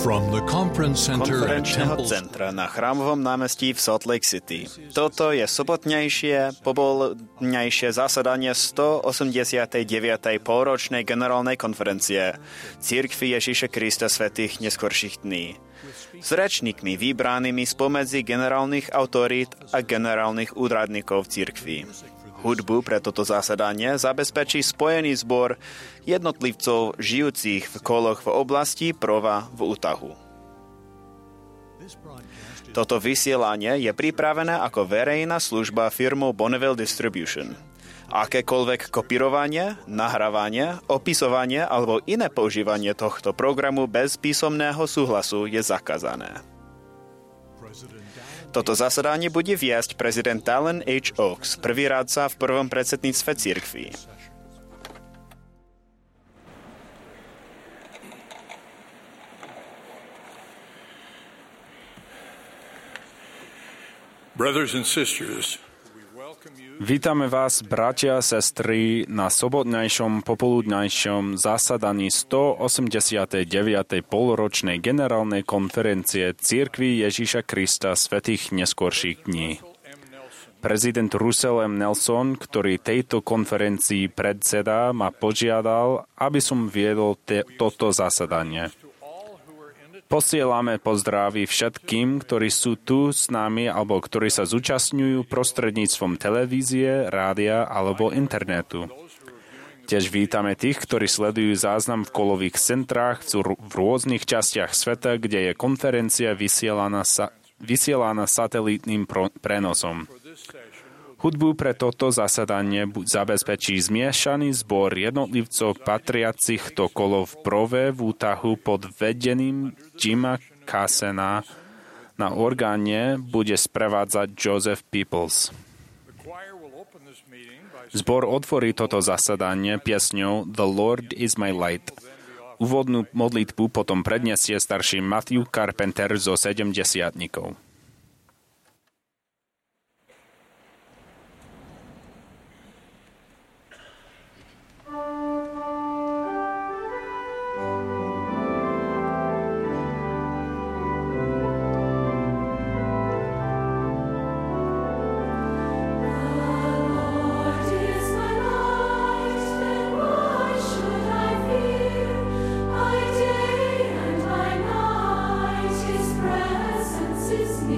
From the conference center at konferenčného Temple centra na Chrámovom námestí v Salt Lake City. Toto je sobotnejšie, popoludňajšie zasadanie 189. polročnej generálnej konferencie Cirkvi Ježiša Krista svätých neskorších dní. S rečníkmi vybranými spomedzi generálnych autorít a generálnych úradníkov cirkvi. Hudbu pre toto zasadanie zabezpečí spojený zbor jednotlivcov žijúcich v koloch v oblasti Prova v Utahu. Toto vysielanie je pripravené ako verejná služba firmou Bonneville Distribution. Akékoľvek kopírovanie, nahrávanie, opisovanie alebo iné používanie tohto programu bez písomného súhlasu je zakázané. Toto zasadanie bude viesť prezident Dallin H. Oaks, prvý radca v prvom predsedníctve cirkvi. Brothers and sisters, vítame vás, bratia a sestry, na sobotnejšom popoludňajšom zasadaní 189. polročnej generálnej konferencie Cirkvi Ježiša Krista svätých neskorších dní. Prezident Russell M. Nelson, ktorý tejto konferencii predsedá, ma požiadal, aby som viedol toto zasadanie. Posielame pozdravy všetkým, ktorí sú tu s nami alebo ktorí sa zúčastňujú prostredníctvom televízie, rádia alebo internetu. Tiež vítame tých, ktorí sledujú záznam v kolových centrách v rôznych častiach sveta, kde je konferencia vysielaná satelitným prenosom. Hudbu pre toto zasadanie zabezpečí zmiešaný zbor jednotlivcov patriacich do kolo v Prove v Utahu pod vedením Jima Cassena. Na orgáne bude sprevádzať Joseph Peoples. Zbor otvorí toto zasadanie piesňou The Lord is my light. Úvodnú modlitbu potom predniesie starší Matthew Carpenter zo 70-tníkov. His presence is near.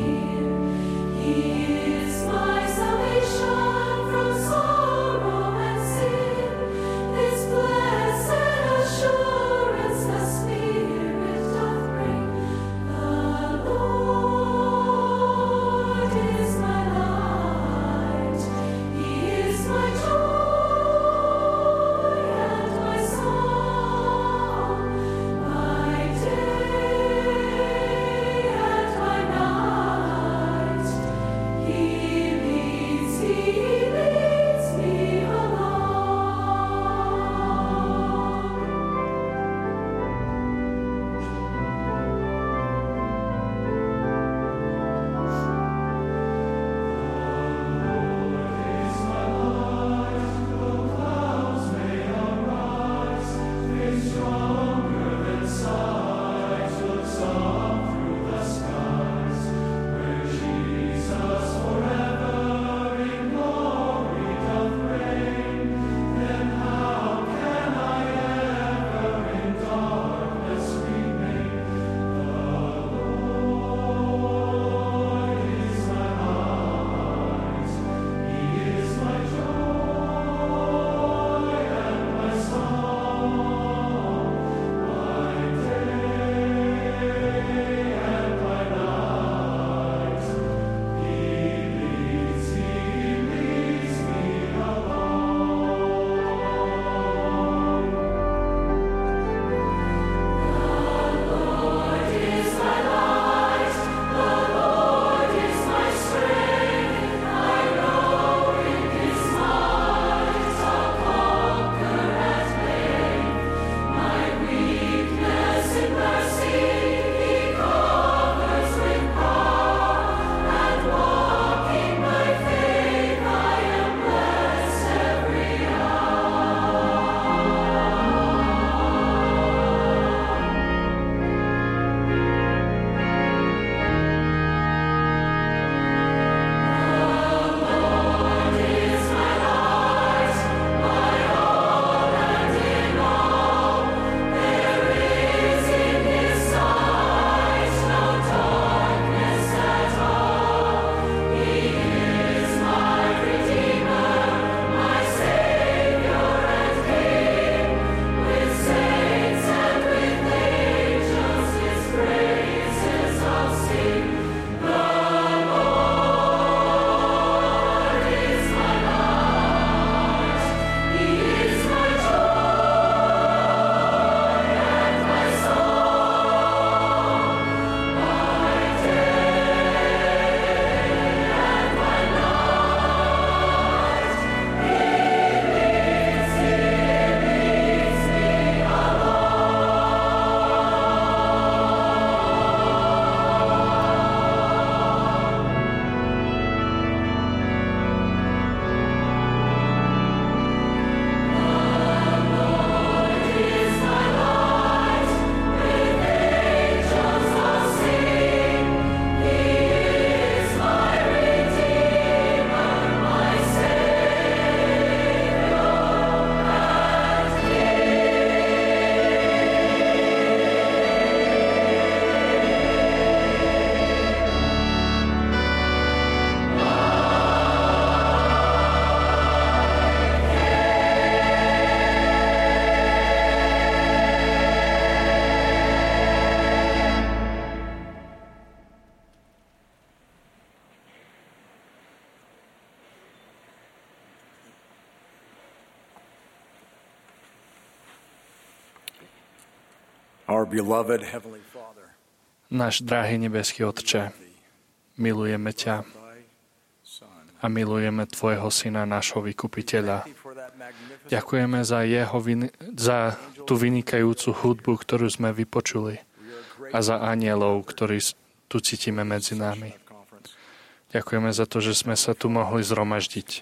Our beloved Heavenly Father, Náš drahý nebeský Otče, milujeme ťa a milujeme Tvojho Syna, nášho vykupiteľa. Ďakujeme za tú vynikajúcu hudbu, ktorú sme vypočuli a za anielov, ktorí tu cítime medzi nami. Ďakujeme za to, že sme sa tu mohli zhromaždiť.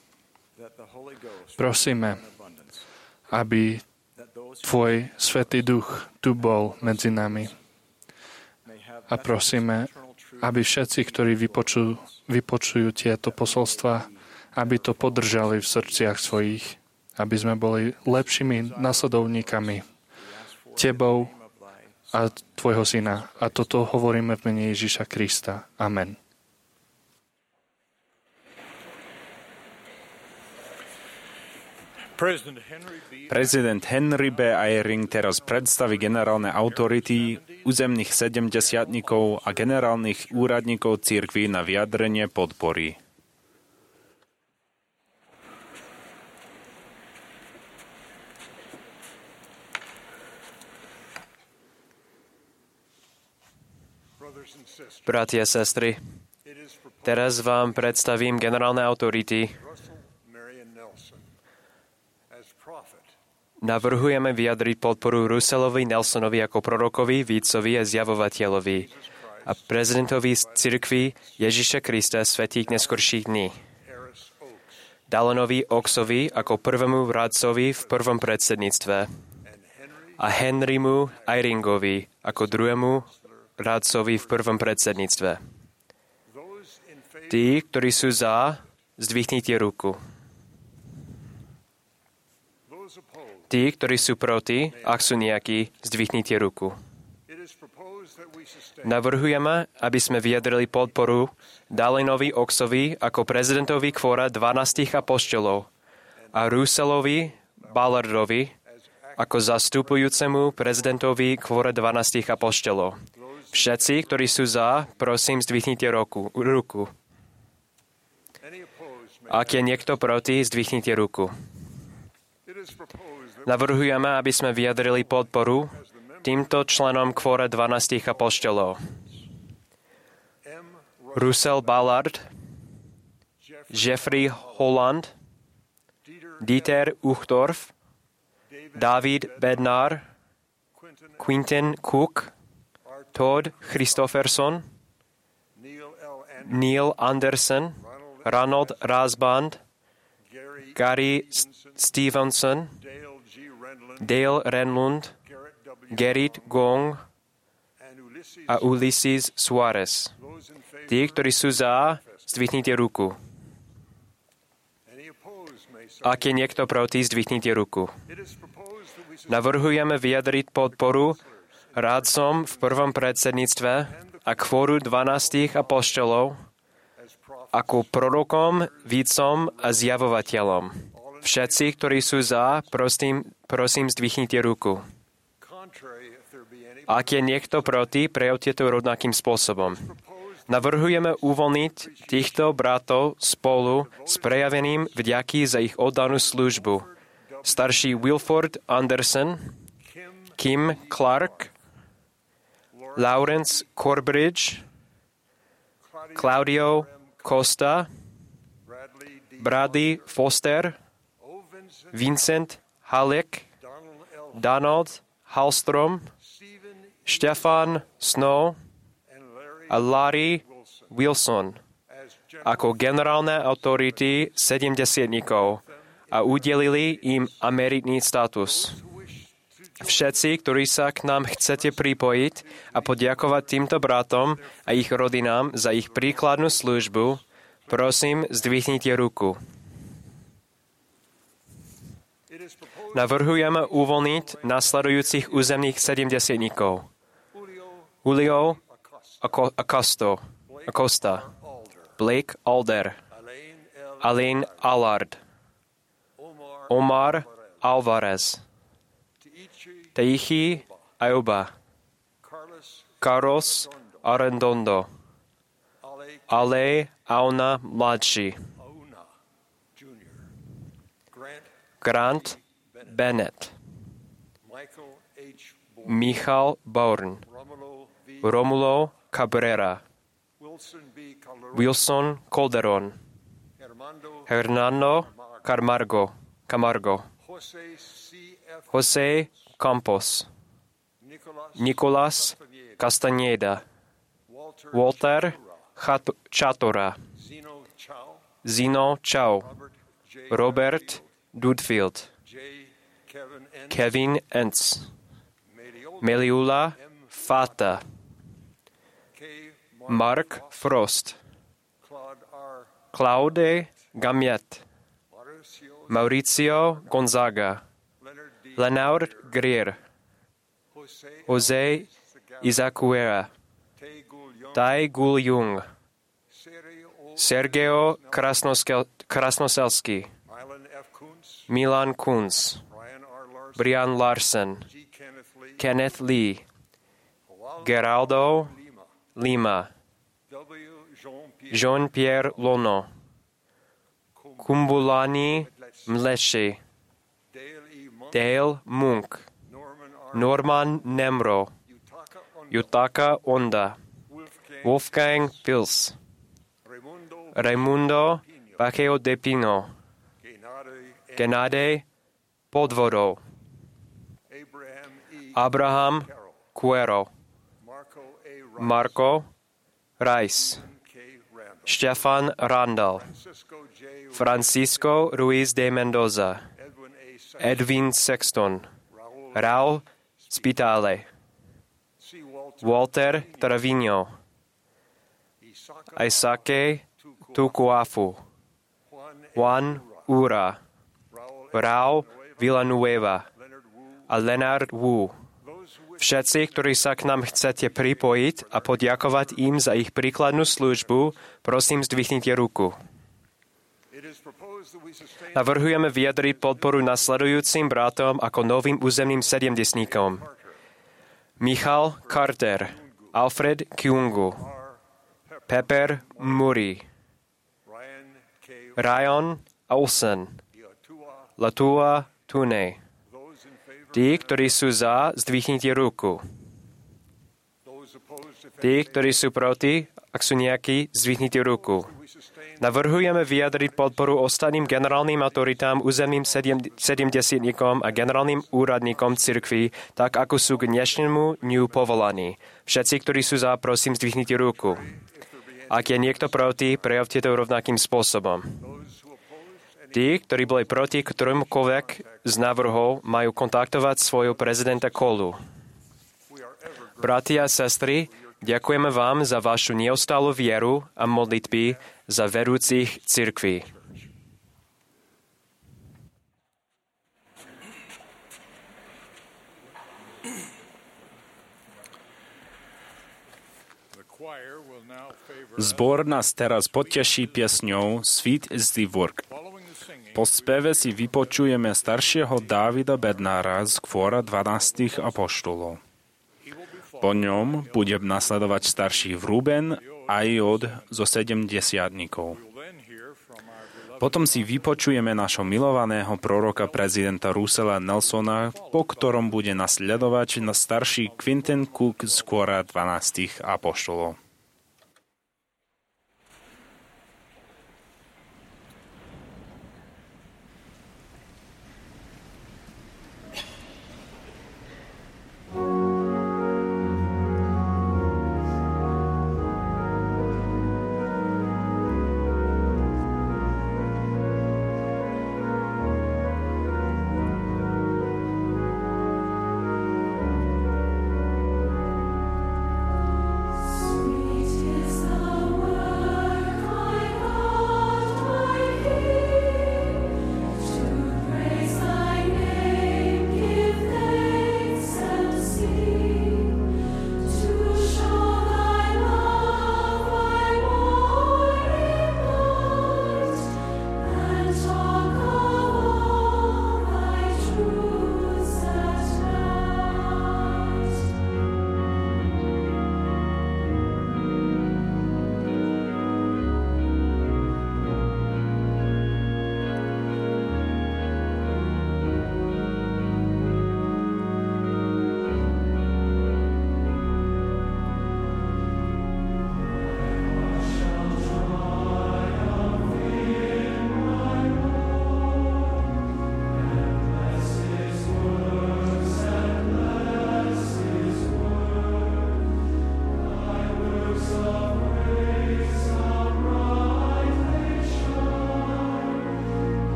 Prosíme, aby Tvoj Svätý Duch tu bol medzi nami. A prosíme, aby všetci, ktorí vypočujú tieto posolstva, aby to podržali v srdciach svojich, aby sme boli lepšími nasledovníkami Tebou a Tvojho Syna. A toto hovoríme v mene Ježiša Krista. Amen. Prezident Henry B. Eyring teraz predstaví generálne autority, územných sedemdesiatnikov a generálnych úradníkov cirkví na vyjadrenie podpory. Bratia a sestry, teraz vám predstavím generálne autority. Navrhujeme vyjadriť podporu Russellovi Nelsonovi ako prorokovi, vídcovi a zjavovateľovi a prezidentovi cirkvi Ježiša Krista svätých neskorších dní. Dallanovi Oaksovi ako prvému radcovi v prvom predsedníctve a Henrymu Eyringovi ako druhému radcovi v prvom predsedníctve. Tí, ktorí sú za, zdvihnite ruku. Tí, ktorí sú proti, ak sú nejakí, zdvihnite ruku. Navrhujeme, aby sme vyjadrili podporu Dallanovi Oaksovi ako prezidentovi kvóra 12 apoštolov a Russellovi Ballardovi ako zastupujúcemu prezidentovi kvóra 12 apoštolov. Všetci, ktorí sú za, prosím, zdvihnite ruku. Ak je niekto proti, zdvihnite ruku. Navrhujeme, aby sme vyjadrili podporu týmto členom kvóra 12 apoštolov. Russell Ballard, Jeffrey Holland, Dieter Uchtdorf, David Bednar, Quentin Cook, Todd Christofferson, Neil Anderson, Ronald Rasband, Gary Stevenson, Dale Renlund, Gerrit Gong a Ulysses Suarez. Tí, ktorí sú za, zdvihnite ruku. Ak je niekto proti, zdvihnite ruku. Navrhujeme vyjadriť podporu rádcom v prvom predsedníctve a kvóru 12 apoštolov ako prorokom, vídcom a zjavovateľom. Všetci, ktorí sú za, prosím, zdvihnite ruku. Ak je niekto proti, prejavte to rovnakým spôsobom. Navrhujeme uvoľniť týchto bratov spolu s prejavením vďaky za ich oddanú službu. Starší Wilford Anderson, Kim Clark, Lawrence Corbridge, Claudio Costa, Bradley Foster, Vincent Halleck, Donald Hallstrom, Stefan Snow a Larry Wilson ako generálne autority 70-tníkov a udelili im emeritný status. Všetci, ktorí sa k nám chcete pripojiť a poďakovať týmto bratom a ich rodinám za ich príkladnú službu, prosím, zdvihnite ruku. Navrhujeme uvoľniť nasledujúcich územných 70-tníkov. Julio Acosta, Blake Alder, Alain Allard, Omar Alvarez, Teichi Ayuba, Carlos Arredondo, Ale Auna mladší, Grant Bennett, Michal Bauern, Romulo Cabrera, Wilson Calderon, Hernando Camargo, José Campos, Nicolás Castañeda, Walter Chatora, Zino Chau, Robert Dudfield, Kevin Entz, Meliula Fata, Mark Frost, Claude Gamiet, Mauricio Gonzaga, Leonard Grier, José Izacuera, Tai Gul Jung, Sergio Krasnoselsky, Milan Kunz, Brian Larsen, Kenneth Lee, Geraldo Lima, Jean-Pierre Lono, Kumbulani Mleshi, Dale Munk, Norman Nemro, Yutaka Onda, Wolfgang Pils, Raimundo Baccheo de Pino, Gennady Podvodov, Abraham Cuero, Marco Reis, Stefan Randall, Francisco Ruiz de Mendoza, Edwin Sexton, Raul Spitale, Walter Trevino, Isake Tukuafu, Juan Ura, Raul Villanueva a Leonard Wu. Všetci, ktorí sa k nám chcete pripojiť a poďakovať im za ich príkladnú službu, prosím, zdvihnite ruku. Navrhujeme vyjadriť podporu nasledujúcim bratom ako novým územným sedemdesníkom. Michal Carter, Alfred Kyungu, Pepper Muri, Ryan Olsen, Latua Tune. Tí, ktorí sú za, zdvihnite ruku. Tí, ktorí sú proti, ak sú nejakí, zdvihnite ruku. Navrhujeme vyjadriť podporu ostatným generálnym autoritám, územným sedemdesiatnikom a generálnym úradníkom cirkvi, tak ako sú k dnešnému dňu povolaní. Všetci, ktorí sú za, prosím, zdvihnite ruku. Ak je niekto proti, prejavte to rovnakým spôsobom. Tí, ktorí boli proti ktoromkoľvek z návrhov, majú kontaktovať svojho prezidenta Kolu. Bratia a sestry, ďakujeme vám za vašu neustálu vieru a modlitby za verúcich cirkví. Zbor nás teraz poteší piesňou Sweet is the Work. Po speve si vypočujeme staršieho Dávida Bednára z kvora 12 apoštolov. Po ňom bude nasledovať starší Ruben a Jod zo 70-tníkov. Potom si vypočujeme našho milovaného proroka prezidenta Russella Nelsona, po ktorom bude nasledovať starší Quentin Cook z kvora 12 apoštolov. Sweet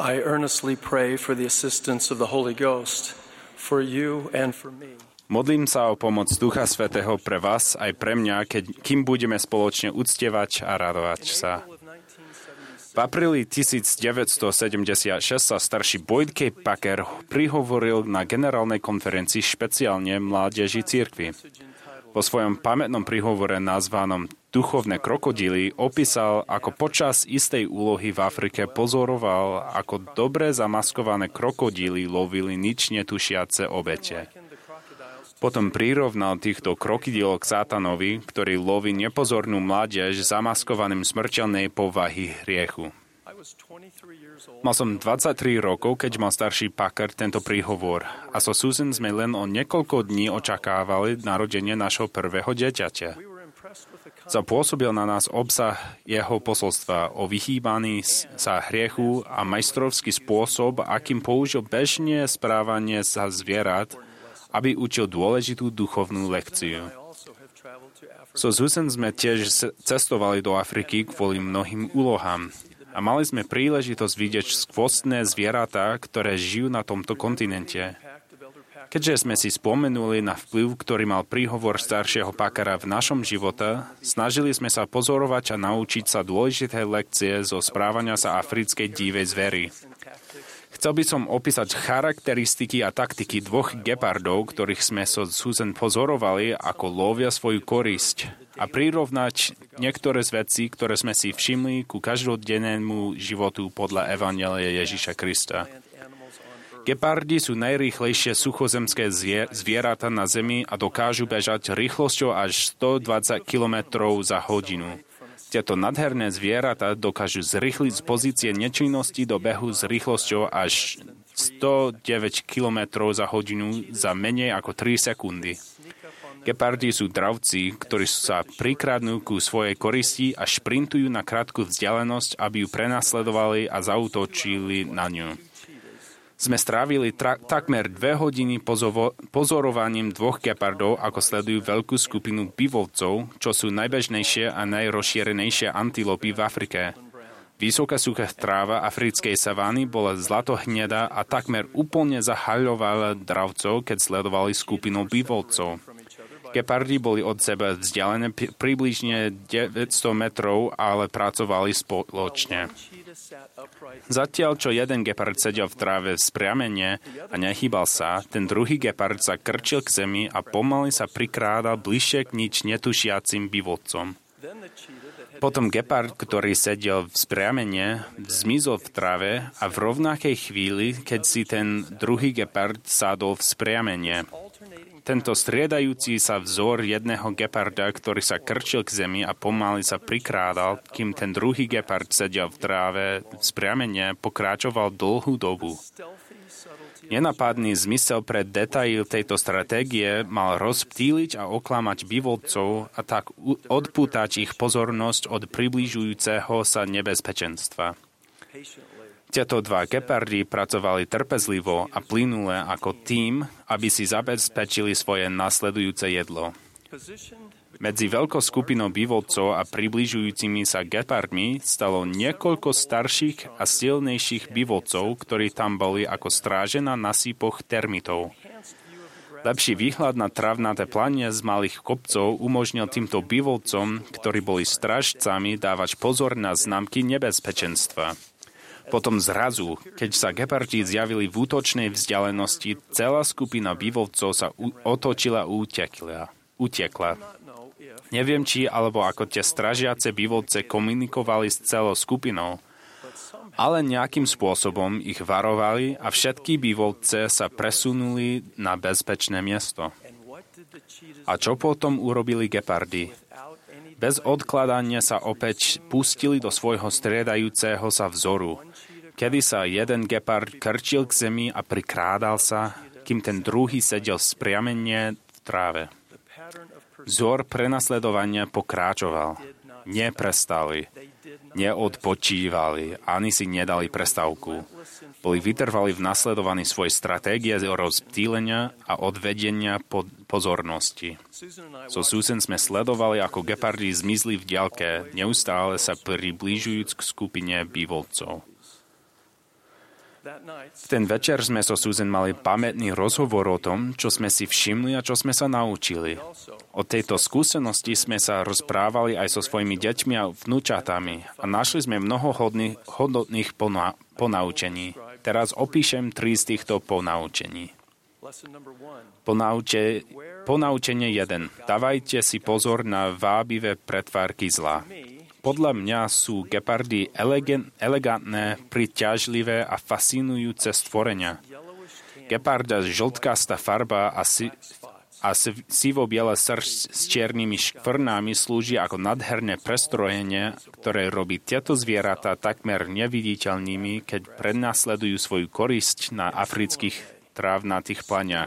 I earnestly pray for the assistance of the Holy Ghost, for you and for me. Modlím sa o pomoc Ducha Svätého pre vás aj pre mňa, kým budeme spoločne uctievať a radovať sa. V apríli 1976 sa starší Boyd K. Packer prihovoril na generálnej konferencii špeciálne mládeži cirkvi. Vo svojom pamätnom príhovore nazvanom Duchovné krokodíly opísal, ako počas istej úlohy v Afrike pozoroval, ako dobre zamaskované krokodíly lovili nič netušiace obete. Potom prirovnal týchto krokodílov k Sátanovi, ktorý loví nepozornú mládež zamaskovaným smrteľnej povahy hriechu. Mal som 23 rokov, keď mal starší Packer tento príhovor a so Susan sme len o niekoľko dní očakávali narodenie našho prvého dieťaťa. Zapôsobil na nás obsah jeho posolstva o vyhýbaní sa hriechu a majstrovský spôsob, akým použil bežne správanie sa zvierat, aby učil dôležitú duchovnú lekciu. So Susan sme tiež cestovali do Afriky kvôli mnohým úlohám a mali sme príležitosť vidieť skvostné zvieratá, ktoré žijú na tomto kontinente. Keďže sme si spomenuli na vplyv, ktorý mal príhovor staršieho Packera v našom živote, snažili sme sa pozorovať a naučiť sa dôležité lekcie zo správania sa africkej divej zvery. Chcel by som opísať charakteristiky a taktiky dvoch gepardov, ktorých sme so Susan pozorovali, ako lovia svoju korisť, a prirovnať niektoré z vecí, ktoré sme si všimli ku každodennému životu podľa Evanjelia Ježiša Krista. Gepardy sú najrýchlejšie suchozemské zvieratá na Zemi a dokážu bežať rýchlosťou až 120 km za hodinu. Tieto nádherné zvieratá dokážu zrýchliť z pozície nečinnosti do behu s rýchlosťou až 109 km za hodinu za menej ako 3 sekundy. Gepardy sú dravci, ktorí sa prikradnú ku svojej koristi a šprintujú na krátku vzdialenosť, aby ju prenasledovali a zaútočili na ňu. Sme strávili takmer 2 hodiny pozorovaním dvoch gepardov, ako sledujú veľkú skupinu bivovcov, čo sú najbežnejšie a najrozšírenejšie antilopy v Afrike. Vysoká suchá tráva africkej savány bola zlatohnedá a takmer úplne zahaľovala dravcov, keď sledovali skupinu bivovcov. Gepardy boli od seba vzdialené približne 900 metrov, ale pracovali spoločne. Zatiaľ, čo jeden gepard sedel v tráve vzpriamene a nehýbal sa, ten druhý gepard sa krčil k zemi a pomaly sa prikrádal bližšie k nič netušiacim bivovcom. Potom gepard, ktorý sedel vzpriamene, zmizol v tráve a v rovnakej chvíli, keď si ten druhý gepard sadol vzpriamene. Tento striedajúci sa vzor jedného geparda, ktorý sa krčil k zemi a pomaly sa prikrádal, kým ten druhý gepard sedel v tráve vzpriamene, pokračoval dlhú dobu. Nenapadný zmysel pre detail tejto stratégie mal rozptýliť a oklamať bivovcov a tak odpútať ich pozornosť od približujúceho sa nebezpečenstva. Tieto dva gepardy pracovali trpezlivo a plynule ako tím, aby si zabezpečili svoje nasledujúce jedlo. Medzi veľkou skupinou bivovcov a približujúcimi sa gepardmi stalo niekoľko starších a silnejších bivovcov, ktorí tam boli ako stráže na nasýpoch termitov. Lepší výhľad na travnaté planie z malých kopcov umožnil týmto bivovcom, ktorí boli strážcami, dávať pozor na známky nebezpečenstva. Potom zrazu, keď sa gepardi zjavili v útočnej vzdialenosti, celá skupina bivovcov sa otočila a utekla. Neviem, či alebo ako tie stražiace bivovce komunikovali s celou skupinou, ale nejakým spôsobom ich varovali a všetky bivovce sa presunuli na bezpečné miesto. A čo potom urobili gepardy? Bez odkladania sa opäť pustili do svojho striedajúceho sa vzoru, kedy sa jeden gepard krčil k zemi a prikrádal sa, kým ten druhý sedel spriamene v tráve. Vzor prenasledovania pokračoval. Neprestali. Neodpočívali, ani si nedali prestávku. Boli vytrvali v nasledovaní svojej stratégie rozptýlenia a odvedenia pozornosti. So Susan sme sledovali, ako gepardy zmizli v diaľke, neustále sa priblížujúc k skupine bivovcov. V ten večer sme so Susan mali pamätný rozhovor o tom, čo sme si všimli a čo sme sa naučili. O tejto skúsenosti sme sa rozprávali aj so svojimi deťmi a vnúčatami a našli sme mnoho hodnotných ponaučení. Teraz opíšem 3 z týchto ponaučení. Ponaučenie 1. Dávajte si pozor na vábivé pretvárky zla. Podľa mňa sú gepardy elegantné, priťažlivé a fascinujúce stvorenia. Geparda žltkastá farba a sivo-biele sršť s čiernymi škvrnami slúži ako nádherné prestrojenie, ktoré robí tieto zvieratá takmer neviditeľnými, keď prenasledujú svoju korisť na afrických trávnatých planiach.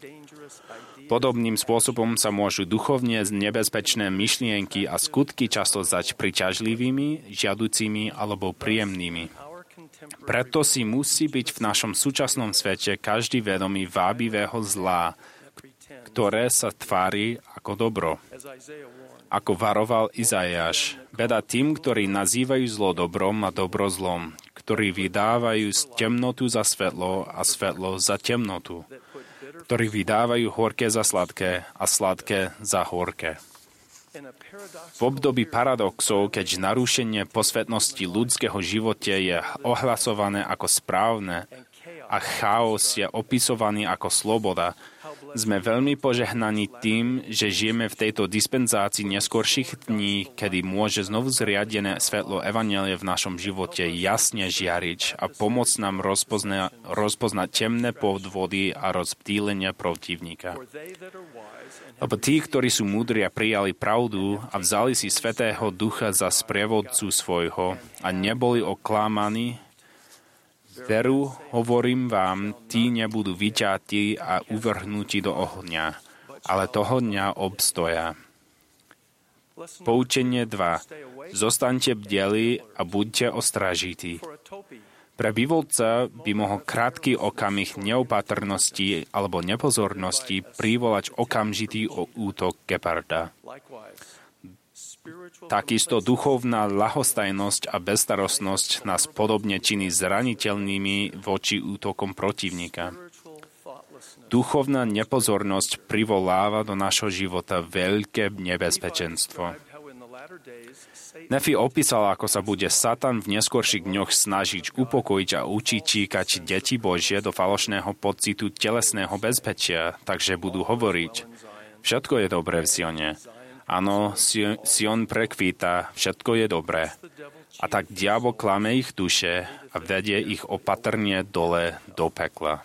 Podobným spôsobom sa môžu duchovne nebezpečné myšlienky a skutky často zdať priťažlivými, žiaducimi alebo príjemnými. Preto si musí byť v našom súčasnom svete každý vedomý vábivého zla, ktoré sa tvári ako dobro. Ako varoval Izaiáš, beda tým, ktorí nazývajú zlo dobrom a dobro zlom, ktorí vydávajú temnotu za svetlo a svetlo za temnotu, ktorí vydávajú horké za sladké a sladké za horké. V období paradoxov, keď narušenie posvetnosti ľudského života je ohlasované ako správne a chaos je opisovaný ako sloboda, sme veľmi požehnaní tým, že žijeme v tejto dispenzácii neskorších dní, kedy môže znovu zriadené svetlo evanjelia v našom živote jasne žiariť a pomôcť nám rozpoznať temné podvody a rozptýlenie protivníka. Lebo tí, ktorí sú múdri a prijali pravdu a vzali si Svätého Ducha za sprievodcu svojho a neboli oklamaní, veru, hovorím vám, tí nebudú vyťatí a uvrhnutí do ohňa, ale toho dňa obstoja. Poučenie 2. Zostaňte bdeli a buďte ostražití. Pre bývalca by mohol krátky okamih neopatrnosti alebo nepozornosti privolať okamžitý útok geparda. Takisto duchovná ľahostajnosť a bezstarostnosť nás podobne činí zraniteľnými voči útokom protivníka. Duchovná nepozornosť privoláva do našho života veľké nebezpečenstvo. Nefi opísal, ako sa bude Satan v neskorších dňoch snažiť upokojiť a učiť číkať deti Božie do falošného pocitu telesného bezpečia, takže budú hovoriť: všetko je dobré v Sione. Áno, Sion prekvíta, všetko je dobré. A tak diabol klame ich duše a vedie ich opatrne dole do pekla.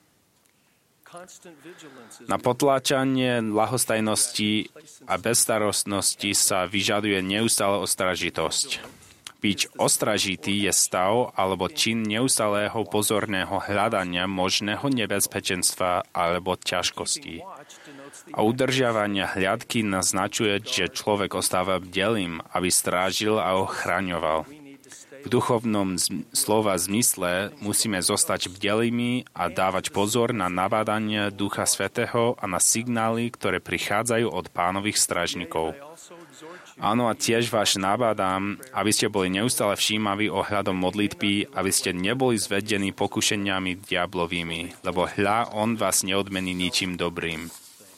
Na potláčanie ľahostajnosti a bezstarostnosti sa vyžaduje neustále ostražitosť. Byť ostražitý je stav alebo čin neustálého pozorného hľadania možného nebezpečenstva alebo ťažkostí. A udržiavanie hliadky naznačuje, že človek ostáva bdelým, aby strážil a ochraňoval. V duchovnom slova zmysle musíme zostať bdelými a dávať pozor na nabádanie Ducha Svätého a na signály, ktoré prichádzajú od Pánových strážnikov. Áno, a tiež vás nabádam, aby ste boli neustále všímaví ohľadom modlitby, aby ste neboli zvedení pokušeniami diablovými, lebo hľa, on vás neodmení ničím dobrým.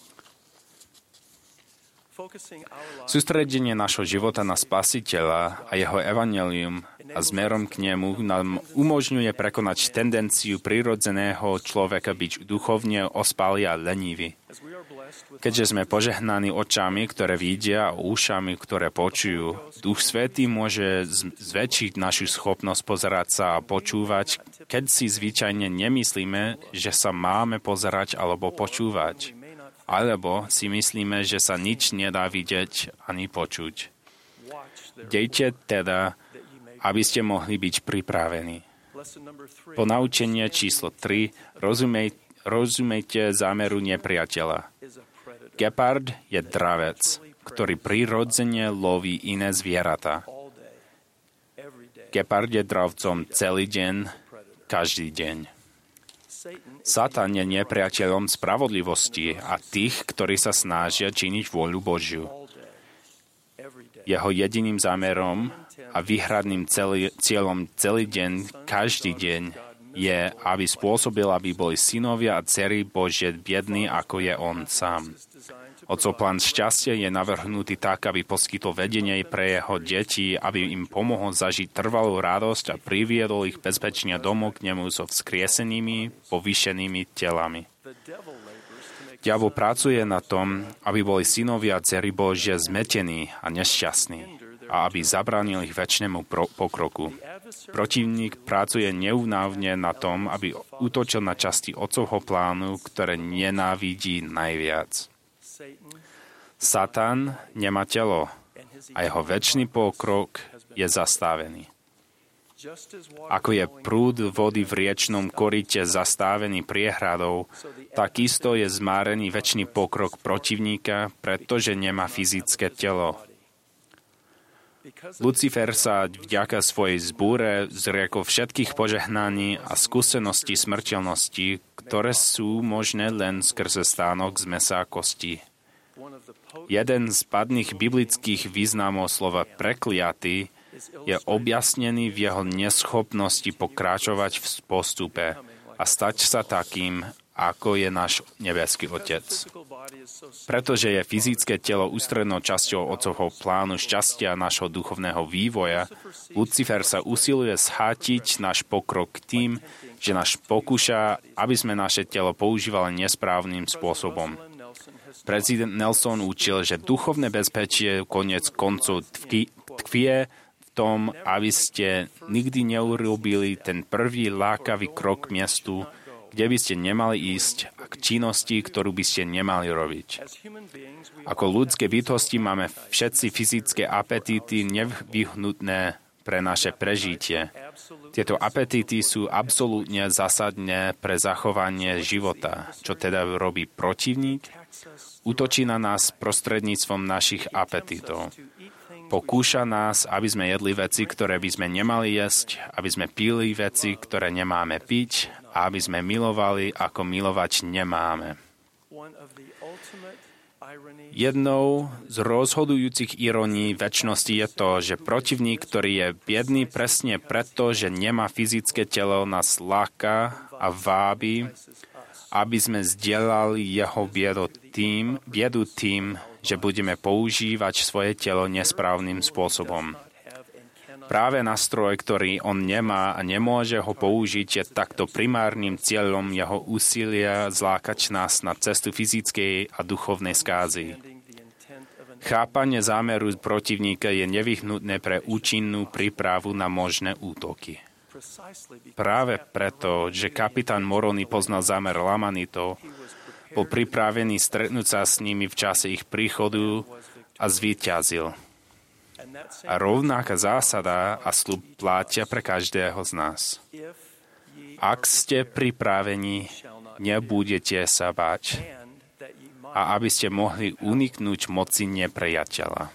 Sústredenie našho života na Spasiteľa a jeho evanjelium a smerom k nemu nám umožňuje prekonať tendenciu prirodzeného človeka byť duchovne ospalý a lenivý. Keďže sme požehnaní očami, ktoré vidia, a ušami, ktoré počujú, Duch Svätý môže zväčšiť našu schopnosť pozerať sa a počúvať, keď si zvyčajne nemyslíme, že sa máme pozerať alebo počúvať. Alebo si myslíme, že sa nič nedá vidieť ani počuť. Dejte teda, aby ste mohli byť pripravení. Ponaučenie číslo 3. Rozumejte zámeru nepriateľa. Gepard je dravec, ktorý prirodzene loví iné zvieratá. Gepard je dravcom celý deň, každý deň. Satan je nepriateľom spravodlivosti a tých, ktorí sa snažia činiť vôľu Božiu. Jeho jediným zámerom a výhradným cieľom celý deň, každý deň, je, aby spôsobil, aby boli synovia a dcery Božie biední, ako je on sám. Otcov plán šťastia je navrhnutý tak, aby poskytol vedenie pre jeho deti, aby im pomohol zažiť trvalú radosť a priviedol ich bezpečne domov k nemu so vzkriesenými, povýšenými telami. Diabol pracuje na tom, aby boli synovia a dcery Božie zmetení a nešťastní a aby zabránil ich večnému pokroku. Protivník pracuje neúnavne na tom, aby útočil na časti otcovho plánu, ktoré nenávidí najviac. Satan nemá telo a jeho večný pokrok je zastavený. Ako je prúd vody v riečnom koryte zastavený priehradou, takisto je zmárený večný pokrok protivníka, pretože nemá fyzické telo. Lucifer sa vďaka svojej zbúre zriekol všetkých požehnaní a skúseností smrteľnosti, ktoré sú možné len skrze stánok z mäsa a kostí. Jeden z padných biblických významov slova prekliatý je objasnený v jeho neschopnosti pokračovať v postupe a stať sa takým, ako je náš nebeský Otec. Pretože je fyzické telo ústrednou časťou Otcovho plánu šťastia nášho duchovného vývoja, Lucifer sa usiluje schatiť náš pokrok tým, že nás pokúša, aby sme naše telo používali nesprávnym spôsobom. Prezident Nelson učil, že duchovné bezpečie koniec koncov tkvie v tom, aby ste nikdy neurobili ten prvý lákavý krok k miestu, kde by ste nemali ísť a k činnosti, ktorú by ste nemali robiť. Ako ľudské bytosti máme všetci fyzické apetíty nevyhnutné pre naše prežitie. Tieto apetíty sú absolútne zásadné pre zachovanie života. Čo teda robí protivník? Útočí na nás prostredníctvom našich apetitov. Pokúša nás, aby sme jedli veci, ktoré by sme nemali jesť, aby sme pili veci, ktoré nemáme piť a aby sme milovali, ako milovať nemáme. Jednou z rozhodujúcich ironií večnosti je to, že protivník, ktorý je biedný presne preto, že nemá fyzické telo, nás láka a vábi, aby sme zdieľali jeho biedu tým, že budeme používať svoje telo nesprávnym spôsobom. Práve nástroj, ktorý on nemá a nemôže ho použiť, je takto primárnym cieľom jeho úsilia zlákať nás na cestu fyzickej a duchovnej skázy. Chápanie zámeru protivníka je nevyhnutné pre účinnú prípravu na možné útoky. Práve preto, že kapitán Moroni poznal zámer Lamanitov, bol pripravený stretnúť sa s nimi v čase ich príchodu a zvíťazil. A rovnaká zásada a sľub platia pre každého z nás. Ak ste pripravení, nebudete sa báť, a aby ste mohli uniknúť moci nepriateľa.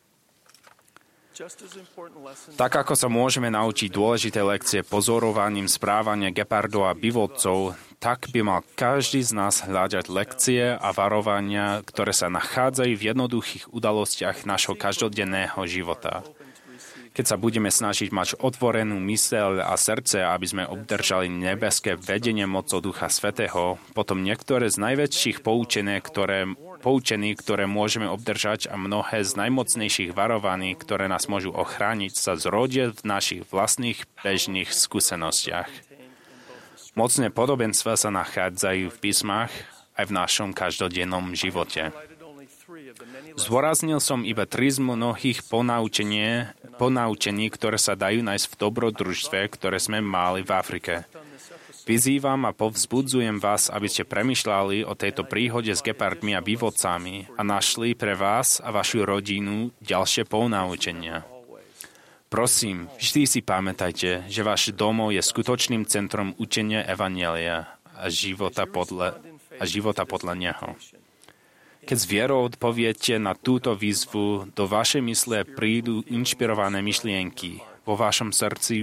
Tak ako sa môžeme naučiť dôležité lekcie pozorovaním správania gepardov a bivodcov, tak by mal každý z nás hľadať lekcie a varovania, ktoré sa nachádzajú v jednoduchých udalostiach našho každodenného života. Keď sa budeme snažiť mať otvorenú myseľ a srdce, aby sme obdržali nebeské vedenie mocou Ducha Svätého, potom niektoré z najväčších poučení, ktoré môžeme obdržať a mnohé z najmocnejších varovaní, ktoré nás môžu ochrániť, sa zrodia v našich vlastných bežných skúsenostiach. Mocné podobenstva sa nachádzajú v písmach aj v našom každodennom živote. Zdôraznil som iba 3 z mnohých ponaučení, ktoré sa dajú nájsť v dobrodružstve, ktoré sme mali v Afrike. Vyzývam a povzbudzujem vás, aby ste premýšľali o tejto príhode s gepardmi a bivodcami a našli pre vás a vašu rodinu ďalšie ponaučenia. Prosím, vždy si pamätajte, že váš domov je skutočným centrom učenia evanjelia a života podľa neho. Keď s vierou odpoviete na túto výzvu, do vašej mysle prídu inšpirované myšlienky. Vo vašom srdci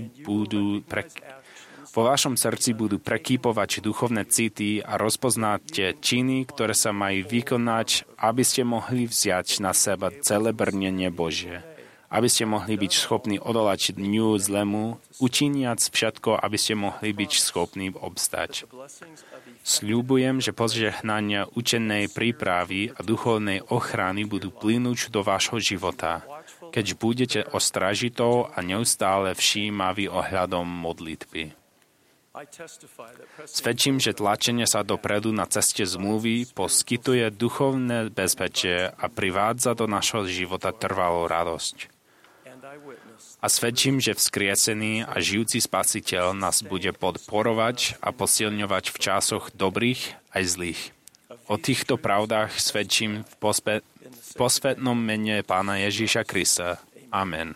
budú prekýpovať duchovné city a rozpoznáte činy, ktoré sa majú vykonať, aby ste mohli vziať na seba celé brnenie Božie. aby ste mohli byť schopní odolať dňu zlému, učiniac všetko, aby ste mohli byť schopní obstať. Sľubujem, že požehnania učenej prípravy a duchovnej ochrany budú plynúť do vášho života, keď budete ostražitou a neustále všímaví ohľadom modlitby. Svedčím, že tlačenie sa dopredu na ceste zmluvy poskytuje duchovné bezpečie a privádza do našho života trvalú radosť. A svedčím, že vzkriesený a žijúci Spasiteľ nás bude podporovať a posilňovať v časoch dobrých aj zlých. O týchto pravdách svedčím v posvätnom mene Pána Ježíša Krista. Amen.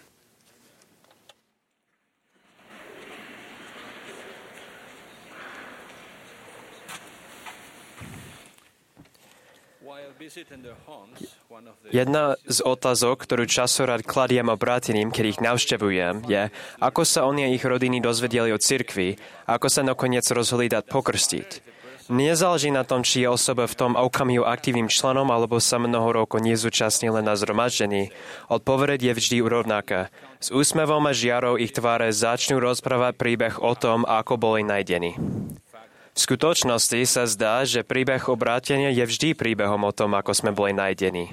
Jedna z otázok, ktorú častokrát kladiem obráteným, keď ich navštevujem, je, ako sa oni a ich rodiny dozvedeli o cirkvi, ako sa nakoniec rozhodli dať pokrstiť. Nezáleží na tom, či je osoba v tom okamihu aktívnym členom, alebo sa mnoho rokov nezúčastnil len na zhromaždení. Odpoveď je vždy rovnaká. S úsmevom a žiarou ich tváre začnú rozprávať príbeh o tom, ako boli nájdení. V skutočnosti sa zdá, že príbeh obrátenia je vždy príbehom o tom, ako sme boli nájdení.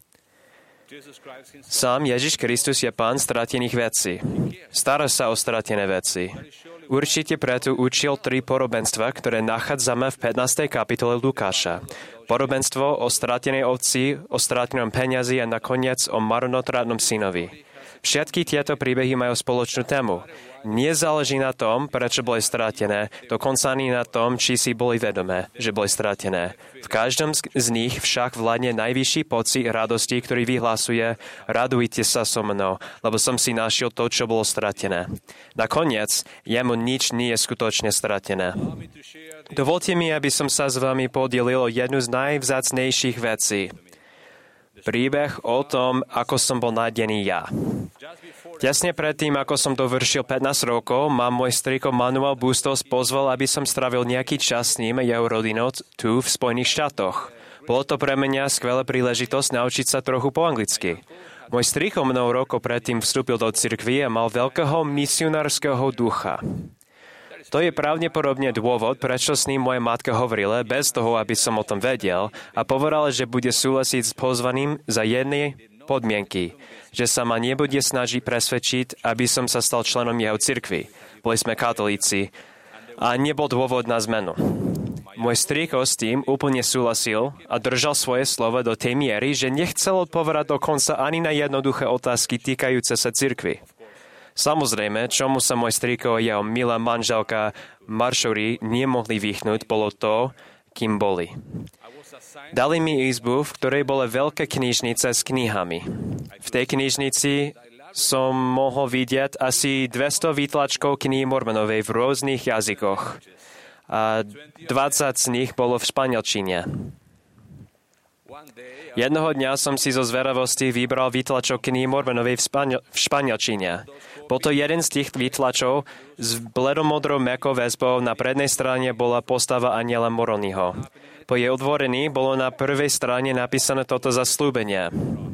Sám Ježiš Kristus je Pán stratených vecí. Stará sa o stratené veci. Určite preto učil 3 podobenstva, ktoré nachádzame v 15. kapitole Lukáša. Podobenstvo o stratenej ovci, o stratenom peniazi a nakoniec o marnotratnom synovi. Všetky tieto príbehy majú spoločnú tému. Nezáleží na tom, prečo boli stratené, dokonca ani na tom, či si boli vedomé, že boli stratené. V každom z nich však vládne najvyšší pocit radosti, ktorý vyhlasuje: radujte sa so mnou, lebo som si našiel to, čo bolo stratené. Nakoniec, jemu nič nie je skutočne stratené. Dovolte mi, aby som sa s vami podelil o jednu z najvzácnejších vecí. Príbeh o tom, ako som bol nájdený ja. Tesne predtým, ako som dovršil 15 rokov, ma môj strýko Manuel Bustos pozval, aby som strávil nejaký čas s ním a jeho rodinou tu v Spojených štátoch. Bolo to pre mňa skvelá príležitosť naučiť sa trochu po anglicky. Môj strýko mnoho rokov predtým vstúpil do cirkvi a mal veľkého misionárskeho ducha. To je pravdepodobne dôvod, prečo s ním moja matka hovorila, bez toho, aby som o tom vedel, a povedala, že bude súhlasiť s pozvaním za jednej podmienky, že sa ma nebude snažiť presvedčiť, aby som sa stal členom jeho cirkvi. Boli sme katolíci a nebol dôvod na zmenu. Môj strýko s tým úplne súhlasil a držal svoje slovo do tej miery, že nechcel odpovedať dokonca ani na jednoduché otázky týkajúce sa cirkvi. Samozrejme, čomu sa môj strýko a jeho milá manželka Marjorie nemohli vyhnúť, bolo to, kým boli. Dali mi izbu, v ktorej bola veľká knižnica s knihami. V tej knižnici som mohol vidieť asi 200 výtlačkov kníh Mormonovej v rôznych jazykoch. A 20 z nich bolo v španielčine. Jednoho dňa som si zo zveravosti vybral výtlačok kníh Mormonovej v španielčine. Bol to jeden z tých výtlačov s bledomodrou mäkkou väzbou. Na prednej strane bola postava anjela Moroniho. Po jej otvorení bolo na prvej strane napísané toto zasľúbenie.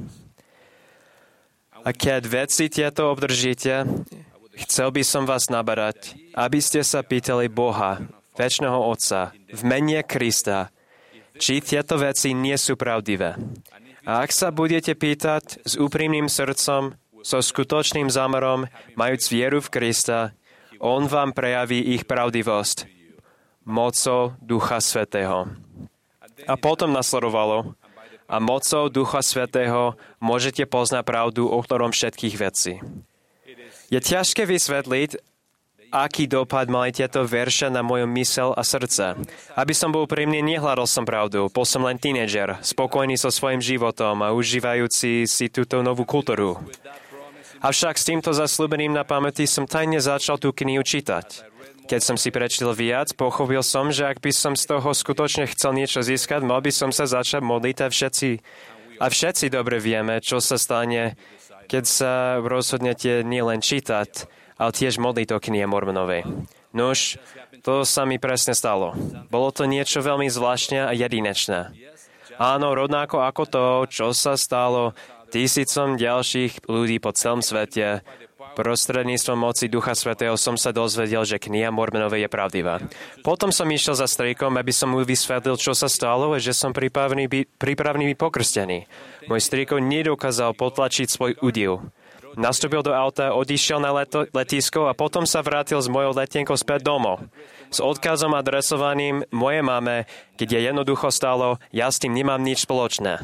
A keď veci tieto obdržíte, chcel by som vás naberať, aby ste sa pýtali Boha, Večného Otca, v mene Krista, či tieto veci nie sú pravdivé. A ak sa budete pýtať s úprimným srdcom, so skutočným zámerom, majúc vieru v Krista, on vám prejaví ich pravdivosť mocou Ducha Svätého. A potom nasledovalo: a mocou Ducha Svätého môžete poznať pravdu o ktorom všetkých vecí. Je ťažké vysvetliť, aký dopad mali tieto verše na moju mysel a srdce. Aby som bol úprimný, nehľadal som pravdu. Bol som len tínedžer, spokojný so svojím životom a užívajúci si túto novú kultúru. Avšak s týmto zasľúbeným na pamäti som tajne začal tú knihu čítať. Keď som si prečítal viac, pochopil som, že ak by som z toho skutočne chcel niečo získať, mal by som sa začať modliť a všetci dobre vieme, čo sa stane, keď sa rozhodnete nielen čítať, ale tiež modliť o knihe Mormonovej. Nuž, to sa mi presne stalo. Bolo to niečo veľmi zvláštne a jedinečné. Áno, rovnako ako to, čo sa stalo tisícom ďalších ľudí po celom svete. Prostredníctvom moci Ducha Svätého som sa dozvedel, že kniha Mormonovej je pravdivá. Potom som išiel za strýkom, aby som mu vysvetlil, čo sa stalo a že som pripravený byť pokrstený. Môj strýko nedokázal potlačiť svoj údiv. Nastúpil do auta, odišiel na letisko a potom sa vrátil s mojou letenkou späť domov. S odkazom adresovaným mojej mame, kde jednoducho stalo, ja s tým nemám nič spoločné.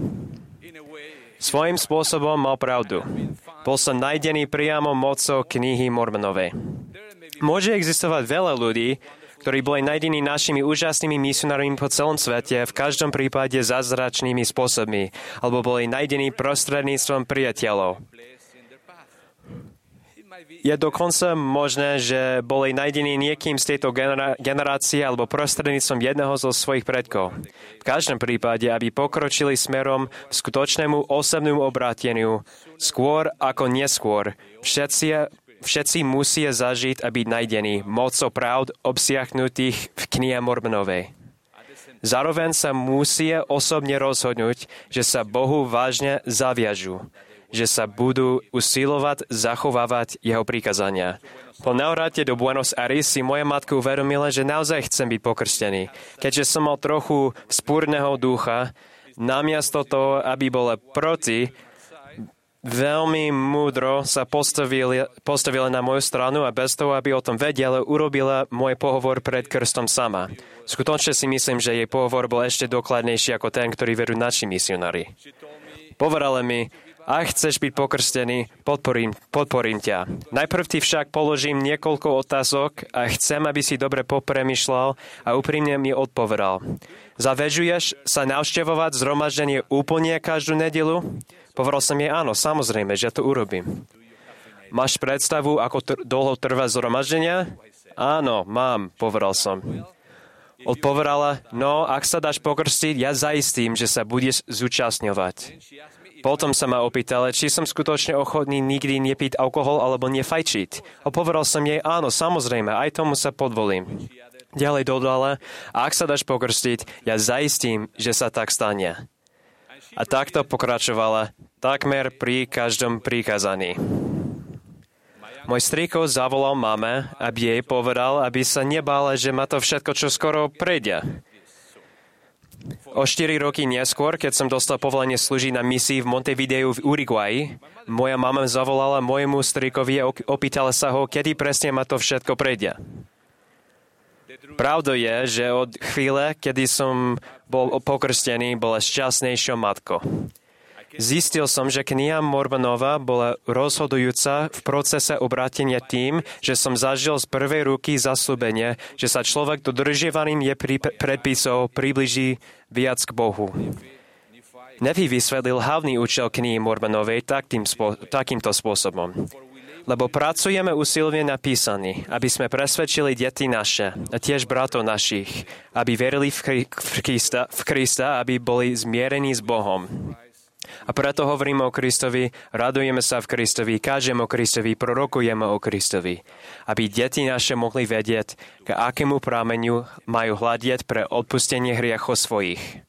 Svojím spôsobom mal pravdu. Bol som nájdený priamo mocou knihy Mormonovej. Môže existovať veľa ľudí, ktorí boli nájdení našimi úžasnými misionármi po celom svete, v každom prípade zázračnými spôsobmi, alebo boli nájdení prostredníctvom priateľov. Je dokonca možné, že boli nájdení niekým z tejto generácie alebo prostredníctvom jedného zo svojich predkov. V každom prípade, aby pokročili smerom k skutočnému osobnému obráteniu, skôr ako neskôr, všetci musia zažiť a byť nájdení mocou pravd obsiahnutých v knihe Mormonovej. Zároveň sa musia osobne rozhodnúť, že sa Bohu vážne zaviažu, že sa budú usilovať zachovávať jeho prikázania. Po navrate do Buenos Aires si moja matka uvedomila, že naozaj chcem byť pokrstený. Keďže som mal trochu spúrneho ducha, namiesto toho, aby bola proti, veľmi múdro sa postavila na moju stranu a bez toho, aby o tom vedela, urobila môj pohovor pred krstom sama. Skutočne si myslím, že jej pohovor bol ešte dokladnejší ako ten, ktorý vedú naši misionári. Povedala mi, ak chceš byť pokrstený, podporím ťa. Najprv ti však položím niekoľko otázok a chcem, aby si dobre popremýšľal a úprimne mi odpovedal. Zavežuješ sa navštevovať zhromaždenie úplne každú nedeľu? Povedal som jej áno, samozrejme, že to urobím. Máš predstavu, ako dlho trvá zhromaždenia? Áno, mám, povedal som. Odpovedala, no, ak sa dáš pokrstiť, ja zaistím, že sa budeš zúčastňovať. Potom sa ma opýtala, či som skutočne ochotný nikdy nepiť alkohol alebo nefajčiť. A povedal som jej, áno, samozrejme, aj tomu sa podvolím. Ďalej dodala, ak sa dáš pokrstiť, ja zaistím, že sa tak stane. A takto pokračovala takmer pri každom prikázaní. Môj strýko zavolal mame, aby jej povedal, aby sa nebála, že má to všetko čo skoro prejde. O 4 roky neskôr, keď som dostal povolenie slúžiť na misii v Montevideu v Uruguayi, moja mama zavolala môjmu strýkovi a opýtala sa ho, kedy presne ma to všetko prejde. Pravdou je, že od chvíle, kedy som bol pokrstený, bola šťastnejšou matkou. Zistil som, že kniha Mormonova bola rozhodujúca v procese obrátenia tým, že som zažil z prvej ruky zasľúbenie, že sa človek dodržiavaním predpisov priblíži viac k Bohu. Nevi vysvetlil hlavný účel knihy Mormonovej takýmto spôsobom. Lebo pracujeme usilovne na písaní, aby sme presvedčili deti naše a tiež bratov našich, aby verili v Krista, aby boli zmierení s Bohom. A preto hovoríme o Kristovi, radujeme sa v Kristovi, kážeme o Kristovi, prorokujeme o Kristovi, aby deti naše mohli vedieť, k akému prámeniu majú hľadieť pre odpustenie hriechov svojich.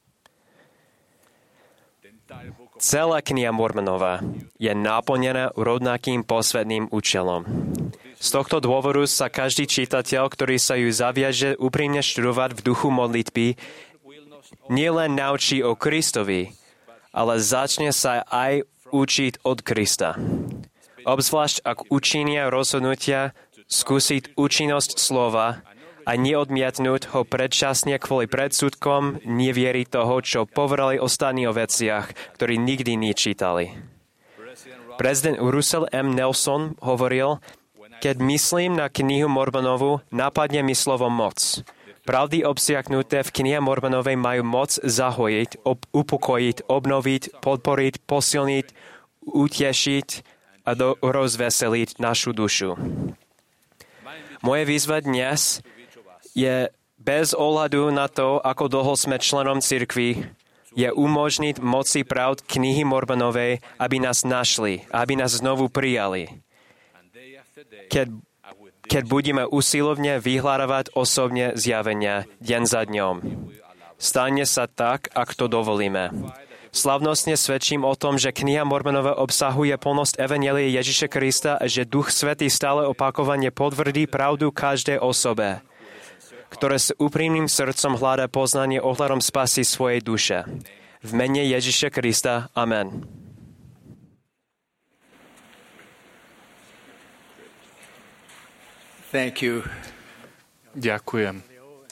Celá kniha Mormonova je naplnená rovnakým posvetným účelom. Z tohto dôvodu sa každý čitateľ, ktorý sa ju zaviaže úprimne študovať v duchu modlitby, nielen naučí o Kristovi, ale začne sa aj učiť od Krista. Obzvlášť ak učinia rozhodnutia skúsiť účinnosť slova a neodmietnúť ho predčasne kvôli predsudkom neviery toho, čo povedali ostatní o veciach, ktorí nikdy nečítali. Prezident Russell M. Nelson hovoril, keď myslím na knihu Mormonovu, napadne mi slovo moc. Pravdy obsiahnuté v knihe Mormonovej majú moc zahojiť, upokojiť, obnoviť, podporiť, posilniť, utešiť a rozveseliť našu dušu. Moje výzva dnes je bez ohľadu na to, ako dlho sme členom cirkvi, je umožniť moci pravd knihy Mormonovej, aby nás našli, aby nás znovu prijali. Keď budeme usilovne vyhľadávať osobne zjavenia deň za dňom. Stane sa tak, ak to dovolíme. Slavnostne svedčím o tom, že kniha Mormonova obsahuje plnosť evanjelia Ježiša Krista a že Duch Svätý stále opakovane potvrdí pravdu každej osobe, ktoré s úprimným srdcom hľadá poznanie ohľadom spasy svojej duše. V mene Ježiša Krista. Amen. Thank you. Ďakujem.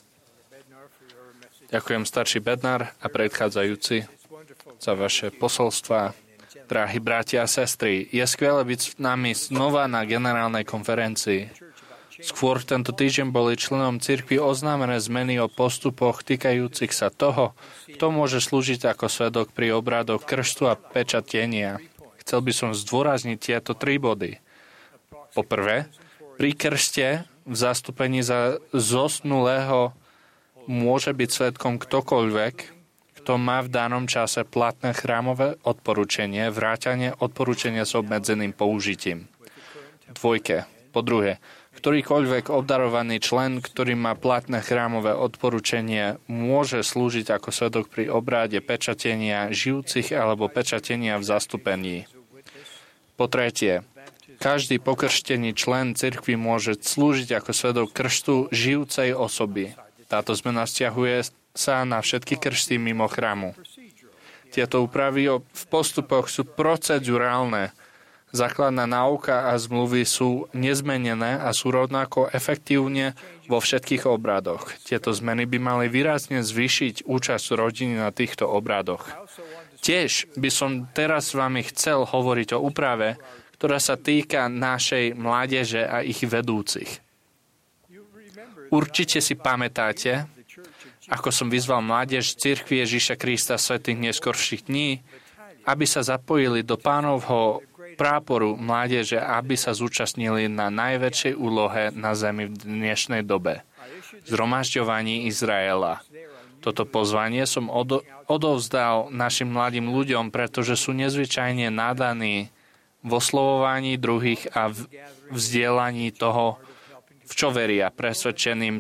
Ďakujem starší Bednar a predchádzajúci za vaše posolstvá. Drahí bratia a sestry, je skvelé byť s nami znova na generálnej konferencii. Skôr tento týždeň boli členom cirkvi oznámené zmeny o postupoch týkajúcich sa toho, kto môže slúžiť ako svedok pri obradoch krstu a pečatenia. Chcel by som zdôrazniť tieto 3 body. Poprvé, pri krste v zastúpení za zosnulého môže byť svedkom ktokoľvek, kto má v danom čase platné chrámové odporúčanie, vrátane odporúčania s obmedzeným použitím. 2. Po druhé, ktorýkoľvek obdarovaný člen, ktorý má platné chrámové odporúčanie, môže slúžiť ako svedok pri obráde pečatenia žijúcich alebo pečatenia v zastúpení. Po tretie, každý pokrštený člen cirkvi môže slúžiť ako svedok krstu žijúcej osoby. Táto zmena vzťahuje sa na všetky krsty mimo chrámu. Tieto úpravy v postupoch sú procedurálne. Základná náuka a zmluvy sú nezmenené a sú rovnako efektívne vo všetkých obradoch. Tieto zmeny by mali výrazne zvýšiť účasť rodiny na týchto obradoch. Tiež by som teraz s vami chcel hovoriť o úprave, ktorá sa týka našej mládeže a ich vedúcich. Určite si pamätáte, ako som vyzval mládež cirkvi Ježiša Krista svätých neskorších dní, aby sa zapojili do Pánovho práporu mládeže, aby sa zúčastnili na najväčšej úlohe na zemi v dnešnej dobe, zhromažďovaní Izraela. Toto pozvanie som odovzdal našim mladým ľuďom, pretože sú nezvyčajne nadaní v oslovovaní druhých a v vzdielaní toho, v čo veria, presvedčivým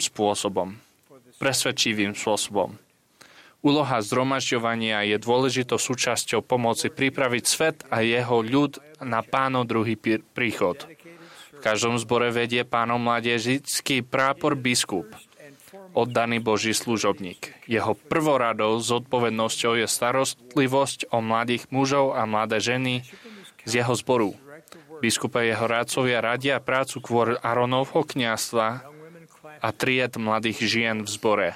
spôsobom. Úloha zhromažďovania je dôležitou súčasťou pomoci pripraviť svet a jeho ľud na Pánov druhý príchod. V každom zbore vedie Pánov mládežnický prápor biskup, oddaný Boží služobník. Jeho prvoradou zodpovednosťou je starostlivosť o mladých mužov a mladé ženy z jeho zboru. Biskupa jeho rádcovia radia prácu kvôr Áronovho kňazstva a tried mladých žien v zbore.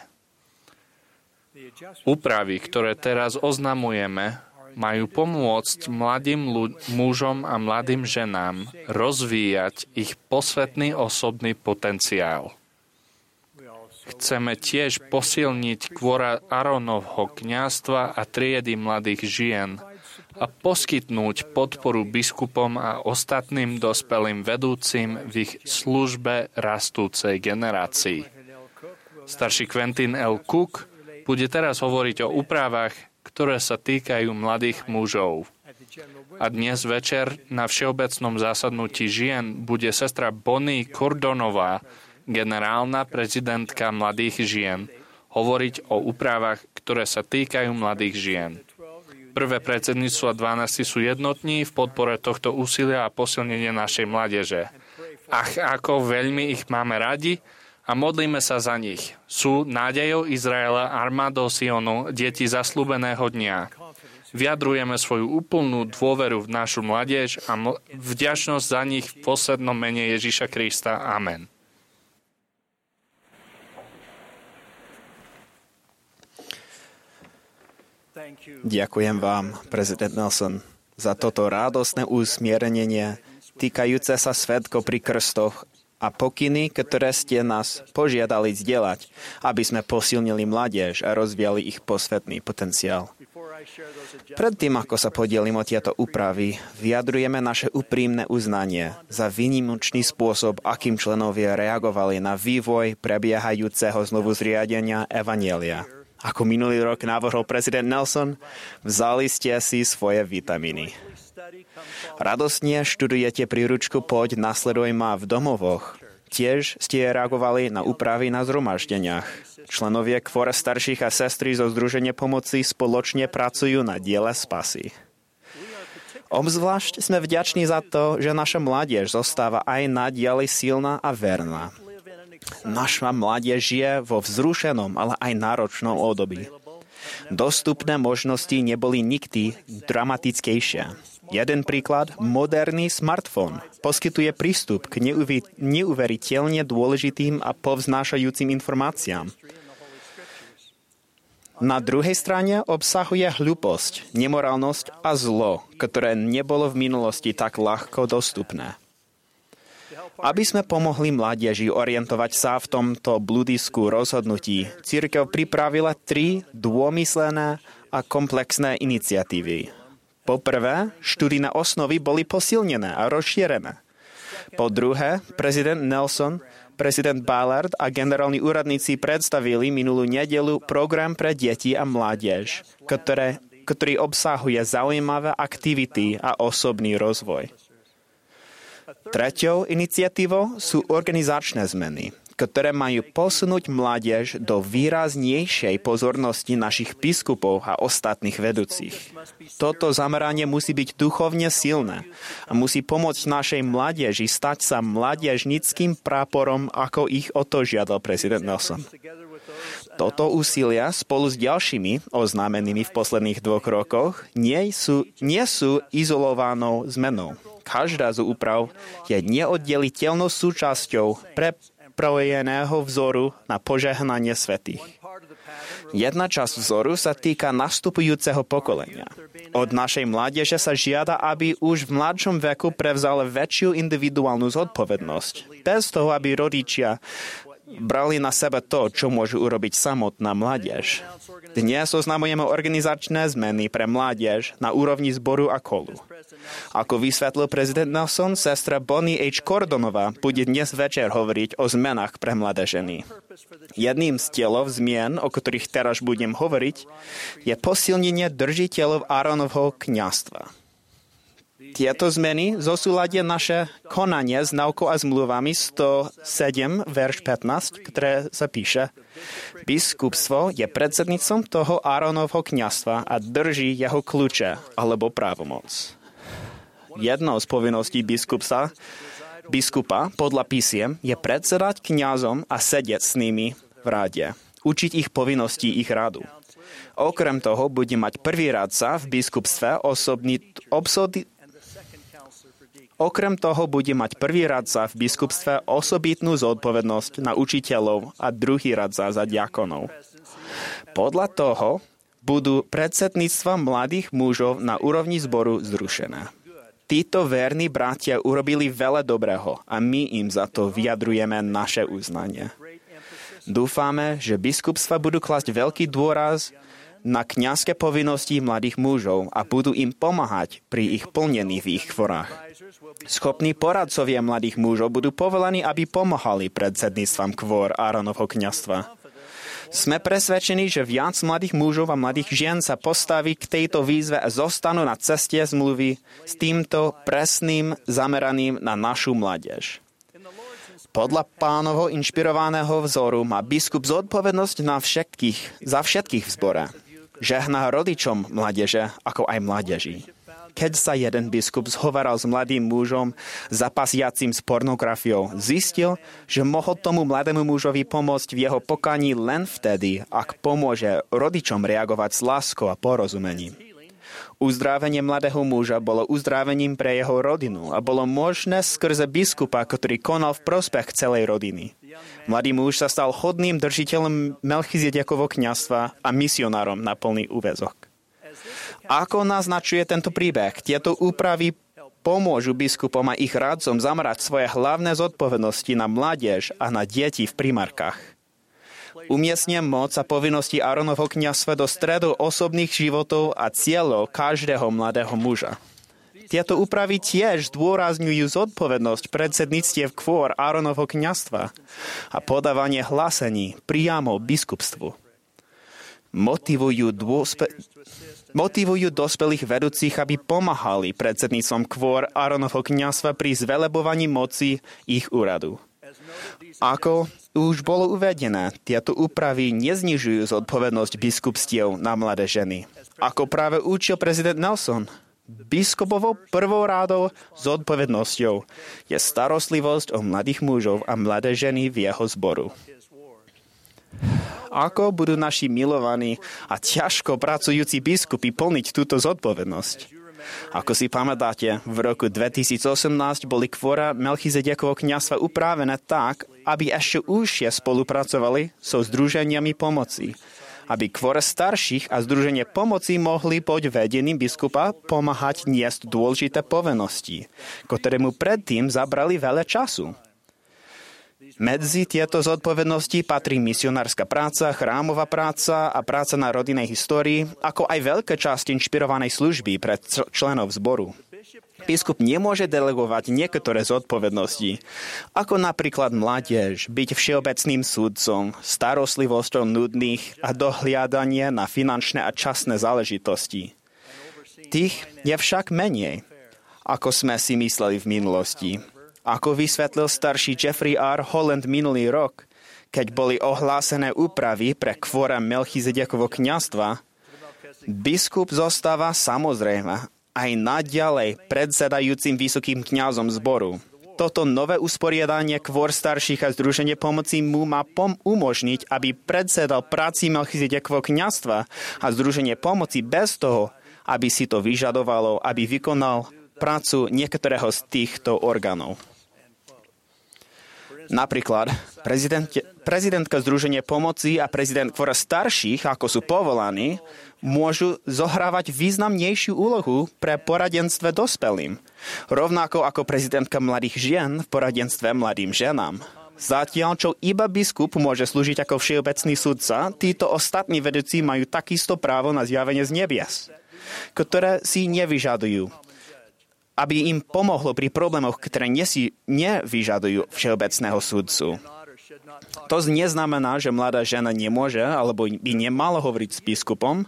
Úpravy, ktoré teraz oznamujeme, majú pomôcť mladým mužom a mladým ženám rozvíjať ich posvätný osobný potenciál. Chceme tiež posilniť kvôra Áronovho kňazstva a triedy mladých žien a poskytnúť podporu biskupom a ostatným dospelým vedúcim v ich službe rastúcej generácii. Starší Quentin L. Cook bude teraz hovoriť o úpravách, ktoré sa týkajú mladých mužov. A dnes večer na všeobecnom zasadnutí žien bude sestra Bonnie Cordonová, generálna prezidentka mladých žien, hovoriť o úpravách, ktoré sa týkajú mladých žien. Prvé predsedníctvo a 12 sú jednotní v podpore tohto úsilia a posilnenia našej mládeže. Ako veľmi ich máme radi a modlíme sa za nich. Sú nádejou Izraela, armádou Sionu, deti zasľúbeného dňa. Vyjadrujeme svoju úplnú dôveru v našu mládež a vďačnosť za nich v poslednom mene Ježiša Krista. Amen. Ďakujem vám, prezident Nelson, za toto radostné usmiernenie týkajúce sa svedkov pri krstoch a pokyny, ktoré ste nás požiadali zdieľať, aby sme posilnili mládež a rozvíjali ich posvätný potenciál. Predtým, ako sa podelím o tieto úpravy, vyjadrujeme naše úprimné uznanie za výnimočný spôsob, akým členovia reagovali na vývoj prebiehajúceho znovu zriadenia evanjelia. Ako minulý rok navrhol prezident Nelson, vzali ste si svoje vitamíny. Radostne študujete príručku Poď, nasleduj ma v domovoch. Tiež ste reagovali na úpravy na zhromaždeniach. Členovia kvora starších a sestry zo Združenia pomoci spoločne pracujú na diele spasy. Obzvlášť sme vďační za to, že naša mládež zostáva aj naďalej silná a verná. Naša mládež žije vo vzrušenom, ale aj náročnom období. Dostupné možnosti neboli nikdy dramatickejšie. Jeden príklad, moderný smartfón poskytuje prístup k neuveriteľne dôležitým a povznášajúcim informáciám. Na druhej strane obsahuje hlúposť, nemorálnosť a zlo, ktoré nebolo v minulosti tak ľahko dostupné. Aby sme pomohli mládeži orientovať sa v tomto bludisku rozhodnutí, cirkev pripravila 3 dômyslené a komplexné iniciatívy. Po prvé, študijné osnovy boli posilnené a rozšírené. Po druhé, prezident Nelson, prezident Ballard a generálni úradníci predstavili minulú nedeľu program pre deti a mládež, ktorý obsahuje zaujímavé aktivity a osobný rozvoj. Treťou iniciatívou sú organizačné zmeny, ktoré majú posunúť mládež do výraznejšej pozornosti našich biskupov a ostatných vedúcich. Toto zameranie musí byť duchovne silné a musí pomôcť našej mládeži stať sa mládežnickým práporom, ako ich o to žiadal prezident Nelson. Toto úsilia spolu s ďalšími oznámenými v posledných 2 rokoch nie sú izolovanou zmenou. Každá z úprav je neoddeliteľnou súčasťou prepojeného vzoru na požehnanie svätých. Jedna časť vzoru sa týka nastupujúceho pokolenia. Od našej mládeže sa žiada, aby už v mladšom veku prevzala väčšiu individuálnu zodpovednosť, bez toho, aby rodičia brali na seba to, čo môžu urobiť samotná mládež. Dnes oznamujeme organizačné zmeny pre mládež na úrovni zboru a kolu. Ako vysvetlil prezident Nelson, sestra Bonnie H. Cordonová bude dnes večer hovoriť o zmenách pre mladé ženy. Jedným z cieľov zmien, o ktorých teraz budem hovoriť, je posilnenie držiteľov Áronovho kňazstva. Tieto zmeny zosúladia naše konanie s naukou a zmluvami 107, verš 15, ktoré sa píše: Biskupstvo je predsedníctvom toho Áronovho kňazstva a drží jeho kľúče alebo právomoc. Jednou z povinností biskupa podľa písiem je predsedať kňazom a sedieť s nimi v ráde, učiť ich povinností ich radu. Okrem toho bude mať prvý radca v biskupstve osobitnú zodpovednosť na učiteľov a druhý radca za diakonov. Podľa toho budú predsedníctva mladých mužov na úrovni zboru zrušené. Títo verní bratia urobili veľa dobrého a my im za to vyjadrujeme naše uznanie. Dúfame, že biskupstva budú klásť veľký dôraz na kňazské povinnosti mladých mužov a budú im pomáhať pri ich plnení v ich kvorách. Schopní poradcovia mladých mužov budú povolaní, aby pomáhali predsedníctvam kvôr Áronovho kňazstva. Sme presvedčení, že viac mladých mužov a mladých žien sa postaví k tejto výzve a zostanú na ceste zmluvy s týmto presným zameraným na našu mládež. Podľa Pánovho inšpirovaného vzoru má biskup zodpovednosť za všetkých v zbore. Žehná rodičom mládeže, ako aj mládeži. Keď sa jeden biskup zhovaral s mladým mužom zapasiacím s pornografiou, zistil, že mohol tomu mladému mužovi pomôcť v jeho pokaní len vtedy, ak pomôže rodičom reagovať s láskou a porozumením. Uzdravenie mladého muža bolo uzdravením pre jeho rodinu a bolo možné skrze biskupa, ktorý konal v prospech celej rodiny. Mladý muž sa stal hodným držiteľom Melchizedekovho kňazstva a misionárom na plný úväzok. Ako naznačuje tento príbeh, tieto úpravy pomôžu biskupom a ich radcom zamerať svoje hlavné zodpovednosti na mládež a na deti v primárkach. Umiestnia moc a povinnosti Áronovho kňazstva do stredu osobných životov a cieľov každého mladého muža. Tieto úpravy tiež zdôrazňujú zodpovednosť predsedníctiev kvôr Áronovho kňazstva a podávanie hlásení priamo biskupstvu. Motivujú dospelých vedúcich, aby pomáhali predsedníctvom kvôr Áronovho kňazstva pri zvelebovaní moci ich úradu. Ako už bolo uvedené, tieto úpravy neznižujú zodpovednosť biskupstiev na mladé ženy. Ako práve učil prezident Nelson, biskupovou prvou rádou zodpovednosťou je starostlivosť o mladých mužov a mladé ženy v jeho zboru. Ako budú naši milovaní a ťažko pracujúci biskupy plniť túto zodpovednosť? Ako si pamätáte, v roku 2018 boli kvóra Melchizedekovho kňazstva upravené tak, aby ešte užšie spolupracovali so združeniami pomoci, aby kvóra starších a združenie pomoci mohli pod vedením biskupa pomáhať niesť dôležité povinnosti, ktoré mu predtým zabrali veľa času. Medzi tieto zodpovednosti patrí misionárska práca, chrámová práca a práca na rodinnej histórii, ako aj veľká časť inšpirovanej služby pre členov zboru. Biskup nemôže delegovať niektoré zodpovednosti, ako napríklad mládež, byť všeobecným súdcom, starostlivosťou nudných a dohliadanie na finančné a časné záležitosti. Tých je však menej, ako sme si mysleli v minulosti. Ako vysvetlil starší Jeffrey R. Holland minulý rok, keď boli ohlásené úpravy pre kvóra Melchizedekovho kňazstva, biskup zostáva samozrejme aj naďalej predsedajúcim vysokým kňazom zboru. Toto nové usporiadanie kvór starších a združenie pomoci mu má umožniť, aby predsedal práci Melchizedekovho kňazstva a združenie pomoci bez toho, aby si to vyžadovalo, aby vykonal prácu niektorého z týchto orgánov. Napríklad, prezidentka Združenia pomoci a prezident kvóra starších, ako sú povolaní, môžu zohrávať významnejšiu úlohu pre poradenstve dospelým, rovnako ako prezidentka mladých žien v poradenstve mladým ženám. Zatiaľ, čo iba biskup môže slúžiť ako všeobecný sudca, títo ostatní vedúci majú takisto právo na zjavenie z nebies, ktoré si nevyžadujú, aby im pomohlo pri problémoch, ktoré nevyžadujú všeobecného sudcu. To neznamená, že mladá žena nemôže alebo by nemala hovoriť s biskupom.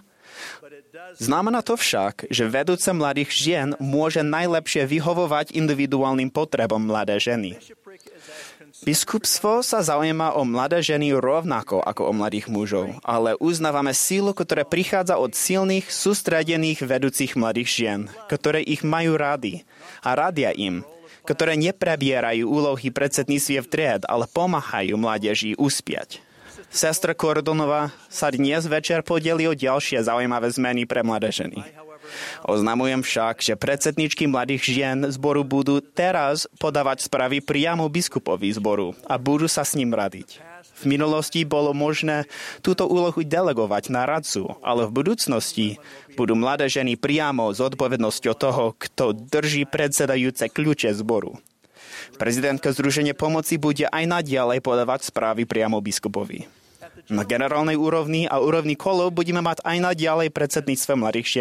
Znamená to však, že vedúca mladých žien môže najlepšie vyhovovať individuálnym potrebom mladé ženy. Biskupstvo sa zaujíma o mladé ženy rovnako ako o mladých mužov, ale uznávame sílu, ktorá prichádza od silných, sústredených vedúcich mladých žien, ktoré ich majú rady a radia im, ktoré neprebierajú úlohy predsedníctiev tried, ale pomáhajú mládeži uspieť. Sestra Kordonová sa dnes večer podeli o ďalšie zaujímavé zmeny pre mladé ženy. Oznamujem však, že predsedničky mladých žien zboru budú teraz podávať správy priamo biskupovi zboru a budú sa s ním radiť. V minulosti bolo možné túto úlohu delegovať na radcu, ale v budúcnosti budú mladé ženy priamo s odpovednosťou toho, kto drží predsedajúce kľúče zboru. Prezidentka Združenia pomoci bude aj naďalej podávať správy priamo biskupovi. Na generálnej úrovni a úrovni kolov budeme mať aj naďalej predsedníctvo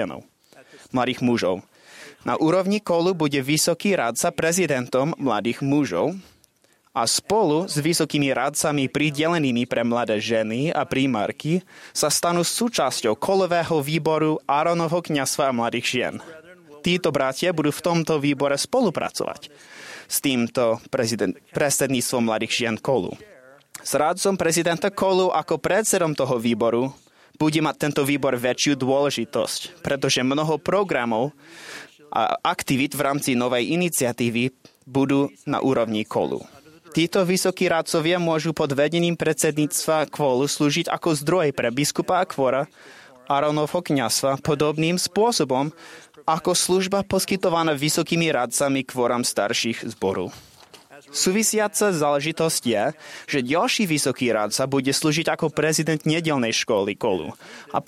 mladých mužov. Na úrovni kolu bude vysoký radca prezidentom mladých mužov a spolu s vysokými radcami pridelenými pre mladé ženy a primárky sa stanú súčasťou kolového výboru Áronovho kňazstva a mladých žien. Títo bratia budú v tomto výbore spolupracovať s týmto predsedníctvom mladých žien kolu. S radcom prezidenta kolu ako predsedom toho výboru bude mať tento výbor väčšiu dôležitosť, pretože mnoho programov a aktivít v rámci novej iniciatívy budú na úrovni kolu. Títo vysokí radcovia môžu pod vedením predsedníctva kvólu slúžiť ako zdroj pre biskupa a kvora Áronovho kňazstva podobným spôsobom, ako služba poskytovaná vysokými radcami kvoram starších zboru. Súvisiaca záležitosť je, že ďalší vysoký radca bude slúžiť ako prezident nedelnej školy kolu a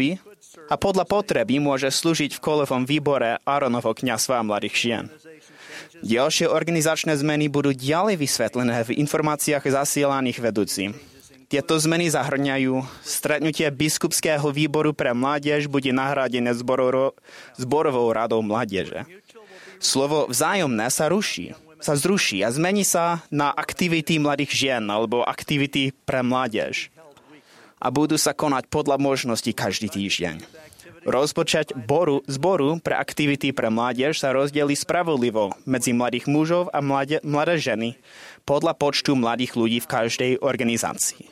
podľa potreby môže slúžiť v kolovom výbore Áronovho kňazstva a mladých žien. Ďalšie organizačné zmeny budú ďalej vysvetlené v informáciách zasielaných vedúcim. Tieto zmeny zahrňajú stretnutie biskupského výboru pre mládež bude nahradené zborovou radou mládeže. Slovo vzájomné sa zruší a zmení sa na aktivity mladých žien alebo aktivity pre mládež. a budú sa konať podľa možností každý týždeň. Rozpočet zboru pre aktivity pre mládež sa rozdelí spravodlivo medzi mladých mužov a mladé ženy podľa počtu mladých ľudí v každej organizácii.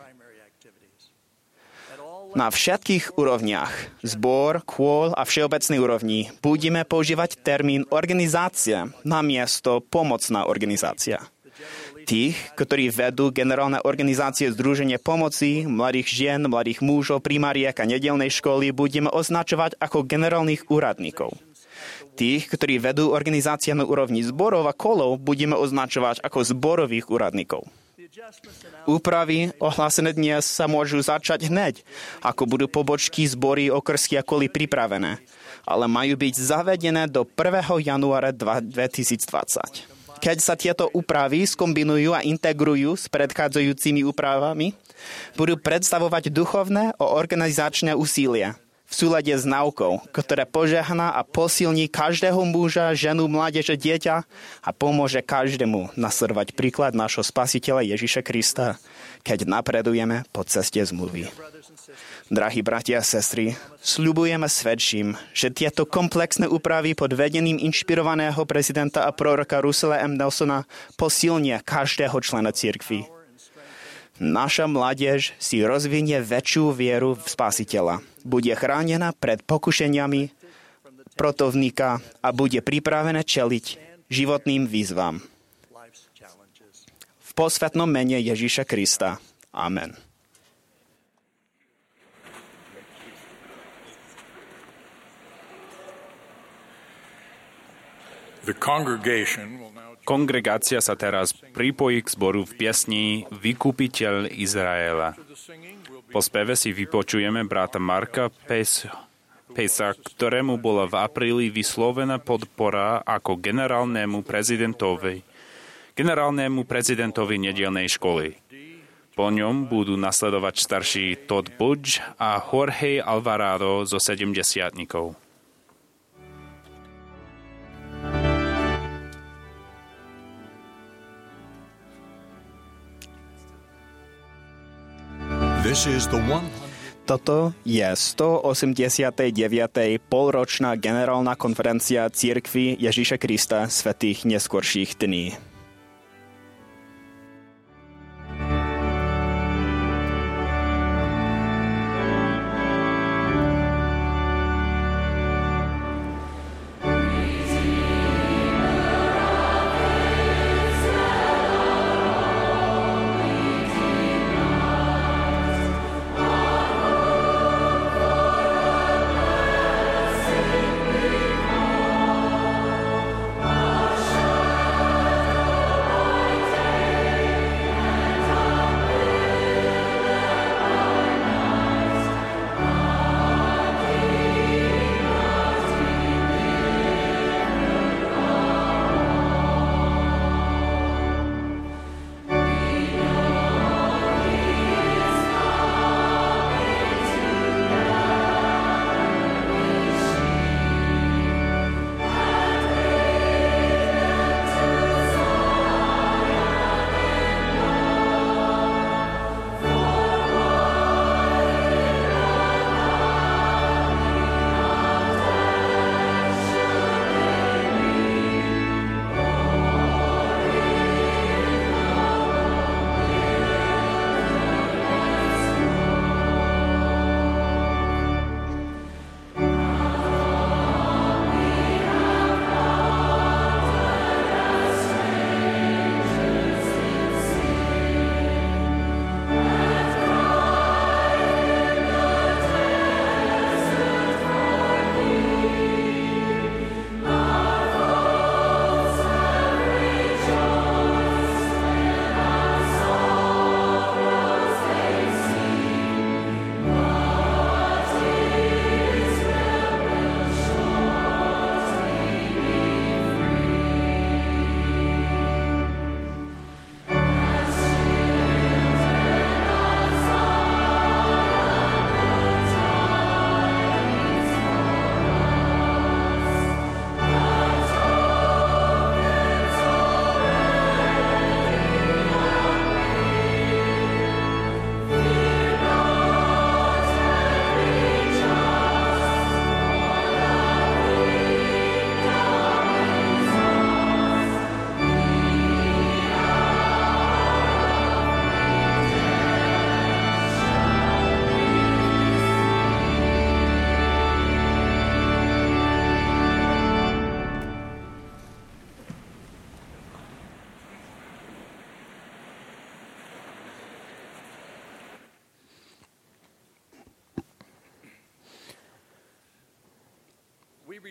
Na všetkých úrovniach, zbor, kôl a všeobecnej úrovni, budeme používať termín organizácia namiesto pomocná organizácia. Tých, ktorí vedú generálne organizácie Združenie pomoci, mladých žien, mladých mužov, primariek a nedelnej školy budeme označovať ako generálnych úradníkov. Tých, ktorí vedú organizácie na úrovni zborov a kolov, budeme označovať ako zborových úradníkov. Úpravy ohlásené dnes sa môžu začať hneď, ako budú pobočky, zbory, okrsky a koly pripravené, ale majú byť zavedené do 1. januára 2020. Keď sa tieto úpravy skombinujú a integrujú s predchádzajúcimi úpravami, budú predstavovať duchovné a organizačné úsilie v súlade s náukou, ktoré požehná a posilní každého muža, ženu, mládeže, dieťa a pomôže každému nasledovať príklad nášho Spasiteľa Ježiša Krista, keď napredujeme po ceste zmluvy. Drahí bratia a sestry, sľubujeme svedčím, že tieto komplexné úpravy pod vedením inšpirovaného prezidenta a proroka Russella M. Nelsona posilnia každého člena cirkvi. Naša mládež si rozvinie väčšiu vieru v Spasiteľa, bude chránená pred pokušeniami protivníka a bude pripravená čeliť životným výzvam. V posvätnom mene Ježiša Krista. Amen. Kongregácia sa teraz pripojí k zboru v piesni Vykupiteľ Izraela. Po speve si vypočujeme brata Marka Pesa, ktorému bola v apríli vyslovená podpora ako generálnemu prezidentovi nedelnej školy. Po ňom budú nasledovať starší Todd Budge a Jorge Alvarado zo 70-tníkov. Toto je 189. polročná generálna konferencia Cirkvi Ježiša Krista svätých neskorších dní.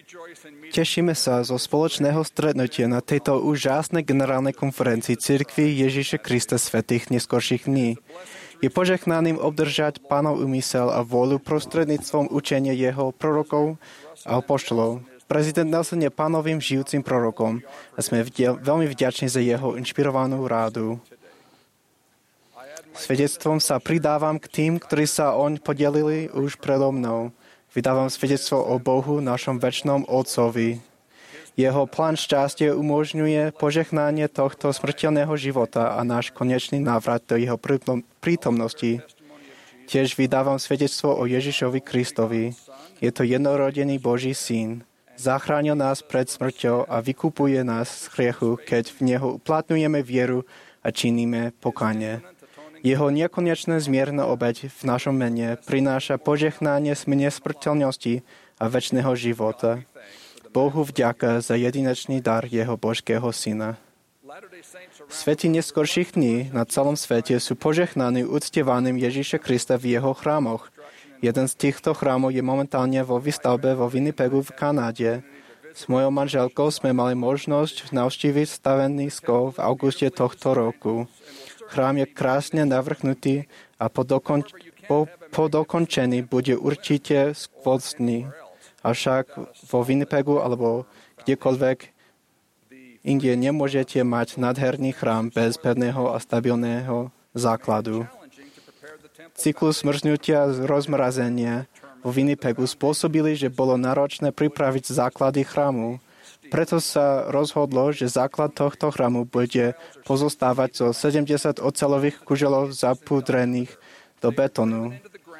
Tešíme sa zo spoločného stretnutia na tejto úžasnej generálnej konferencii Cirkvi Ježiša Krista svätých neskorších dní. Je požehnaným obdržať Pánov úmysel a vôľu prostredníctvom učenia jeho prorokov a apoštolov. Prezident Nelson je Pánovým žijúcim prorokom a sme veľmi vďační za jeho inšpirovanú rádu. Svedectvom sa pridávam k tým, ktorí sa oň podelili už predo mnou. Vydávam svedectvo o Bohu, našom večnom Otcovi. Jeho plán šťastia umožňuje požehnanie tohto smrteľného života a náš konečný návrat do jeho prítomnosti. Tiež vydávam svedectvo o Ježišovi Kristovi. Je to jednorodený Boží syn. Zachránil nás pred smrťou a vykupuje nás z hriechu, keď v neho uplatňujeme vieru a činíme pokánie. Jeho nekonečná zmierna obeť v našom mene prináša požehnanie nesmrteľnosti a večného života. Bohu vďaka za jedinečný dar jeho božského syna. Svätí neskorších dní na celom svete sú požehnaní uctievaním Ježiša Krista v jeho chrámoch. Jeden z týchto chrámov je momentálne vo výstavbe vo Winnipegu v Kanáde. S mojou manželkou sme mali možnosť navštíviť stavenisko v auguste tohto roku. Chrám je krásne navrhnutý a po dokončení bude určite skvostný. Avšak vo Winnipegu alebo kdekoľvek inde nemôžete mať nádherný chrám bez pevného a stabilného základu. Cyklus mrznutia a rozmrazenia vo Winnipegu spôsobili, že bolo náročné pripraviť základy chrámu. Preto sa rozhodlo, že základ tohto chrámu bude pozostávať zo 70 oceľových kuželov zapudrených do betónu.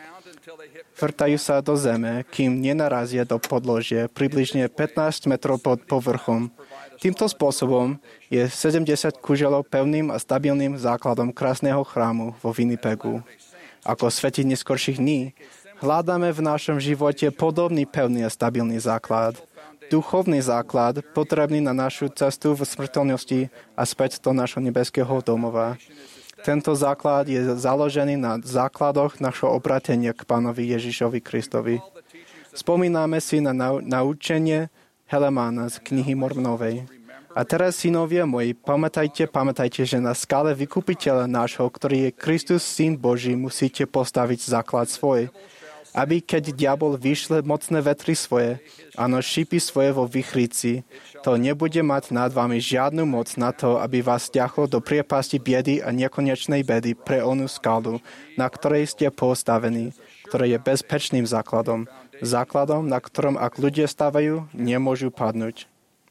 Vrtajú sa do zeme, kým nenarazia do podložia približne 15 metrov pod povrchom. Týmto spôsobom je 70 kuželov pevným a stabilným základom krásneho chrámu vo Winnipegu. Ako svätí neskorších dní, hľadáme v našom živote podobný pevný a stabilný základ. Duchovný základ, potrebný na našu cestu v smrteľnosti a späť do našho nebeského domova. Tento základ je založený na základoch našho obratenia k Pánovi Ježišovi Kristovi. Spomíname si na naučenie Helemána z knihy Mormonovej. A teraz, synovia moji, pamätajte, že na skále vykupiteľa nášho, ktorý je Kristus, Syn Boží, musíte postaviť základ svoj. Aby keď diabol vyšle mocné vetry svoje, áno, šípy svoje vo vychríci, to nebude mať nad vami žiadnu moc na to, aby vás stiahlo do priepasti biedy a nekonečnej bedy pre onú skalu, na ktorej ste postavení, ktoré je bezpečným základom. Základom, na ktorom ak ľudia stávajú, nemôžu padnúť.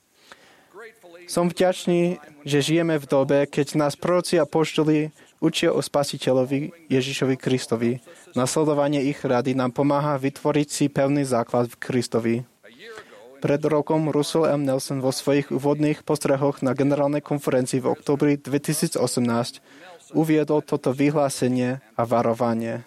Som vďačný, že žijeme v dobe, keď nás proroci a apoštoli učia o Spasiteľovi Ježišovi Kristovi. Nasledovanie ich rady nám pomáha vytvoriť si pevný základ v Kristovi. Pred rokom Russell M. Nelson vo svojich úvodných postrehoch na generálnej konferencii v októbri 2018 uviedol toto vyhlásenie a varovanie.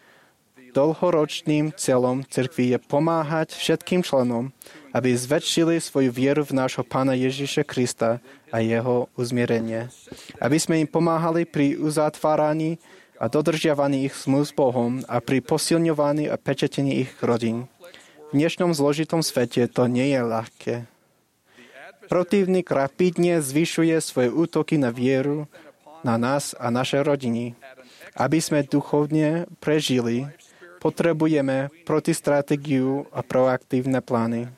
Dlhoročným cieľom cirkvi je pomáhať všetkým členom, aby zväčšili svoju vieru v nášho Pána Ježiša Krista a jeho uzmierenie. Aby sme im pomáhali pri uzatváraní a dodržiavaní ich zmluv s Bohom a pri posilňovaní a pečetení ich rodín. V dnešnom zložitom svete to nie je ľahké. Protivník rapidne zvyšuje svoje útoky na vieru, na nás a naše rodiny. Aby sme duchovne prežili, potrebujeme protistratégiu a proaktívne plány.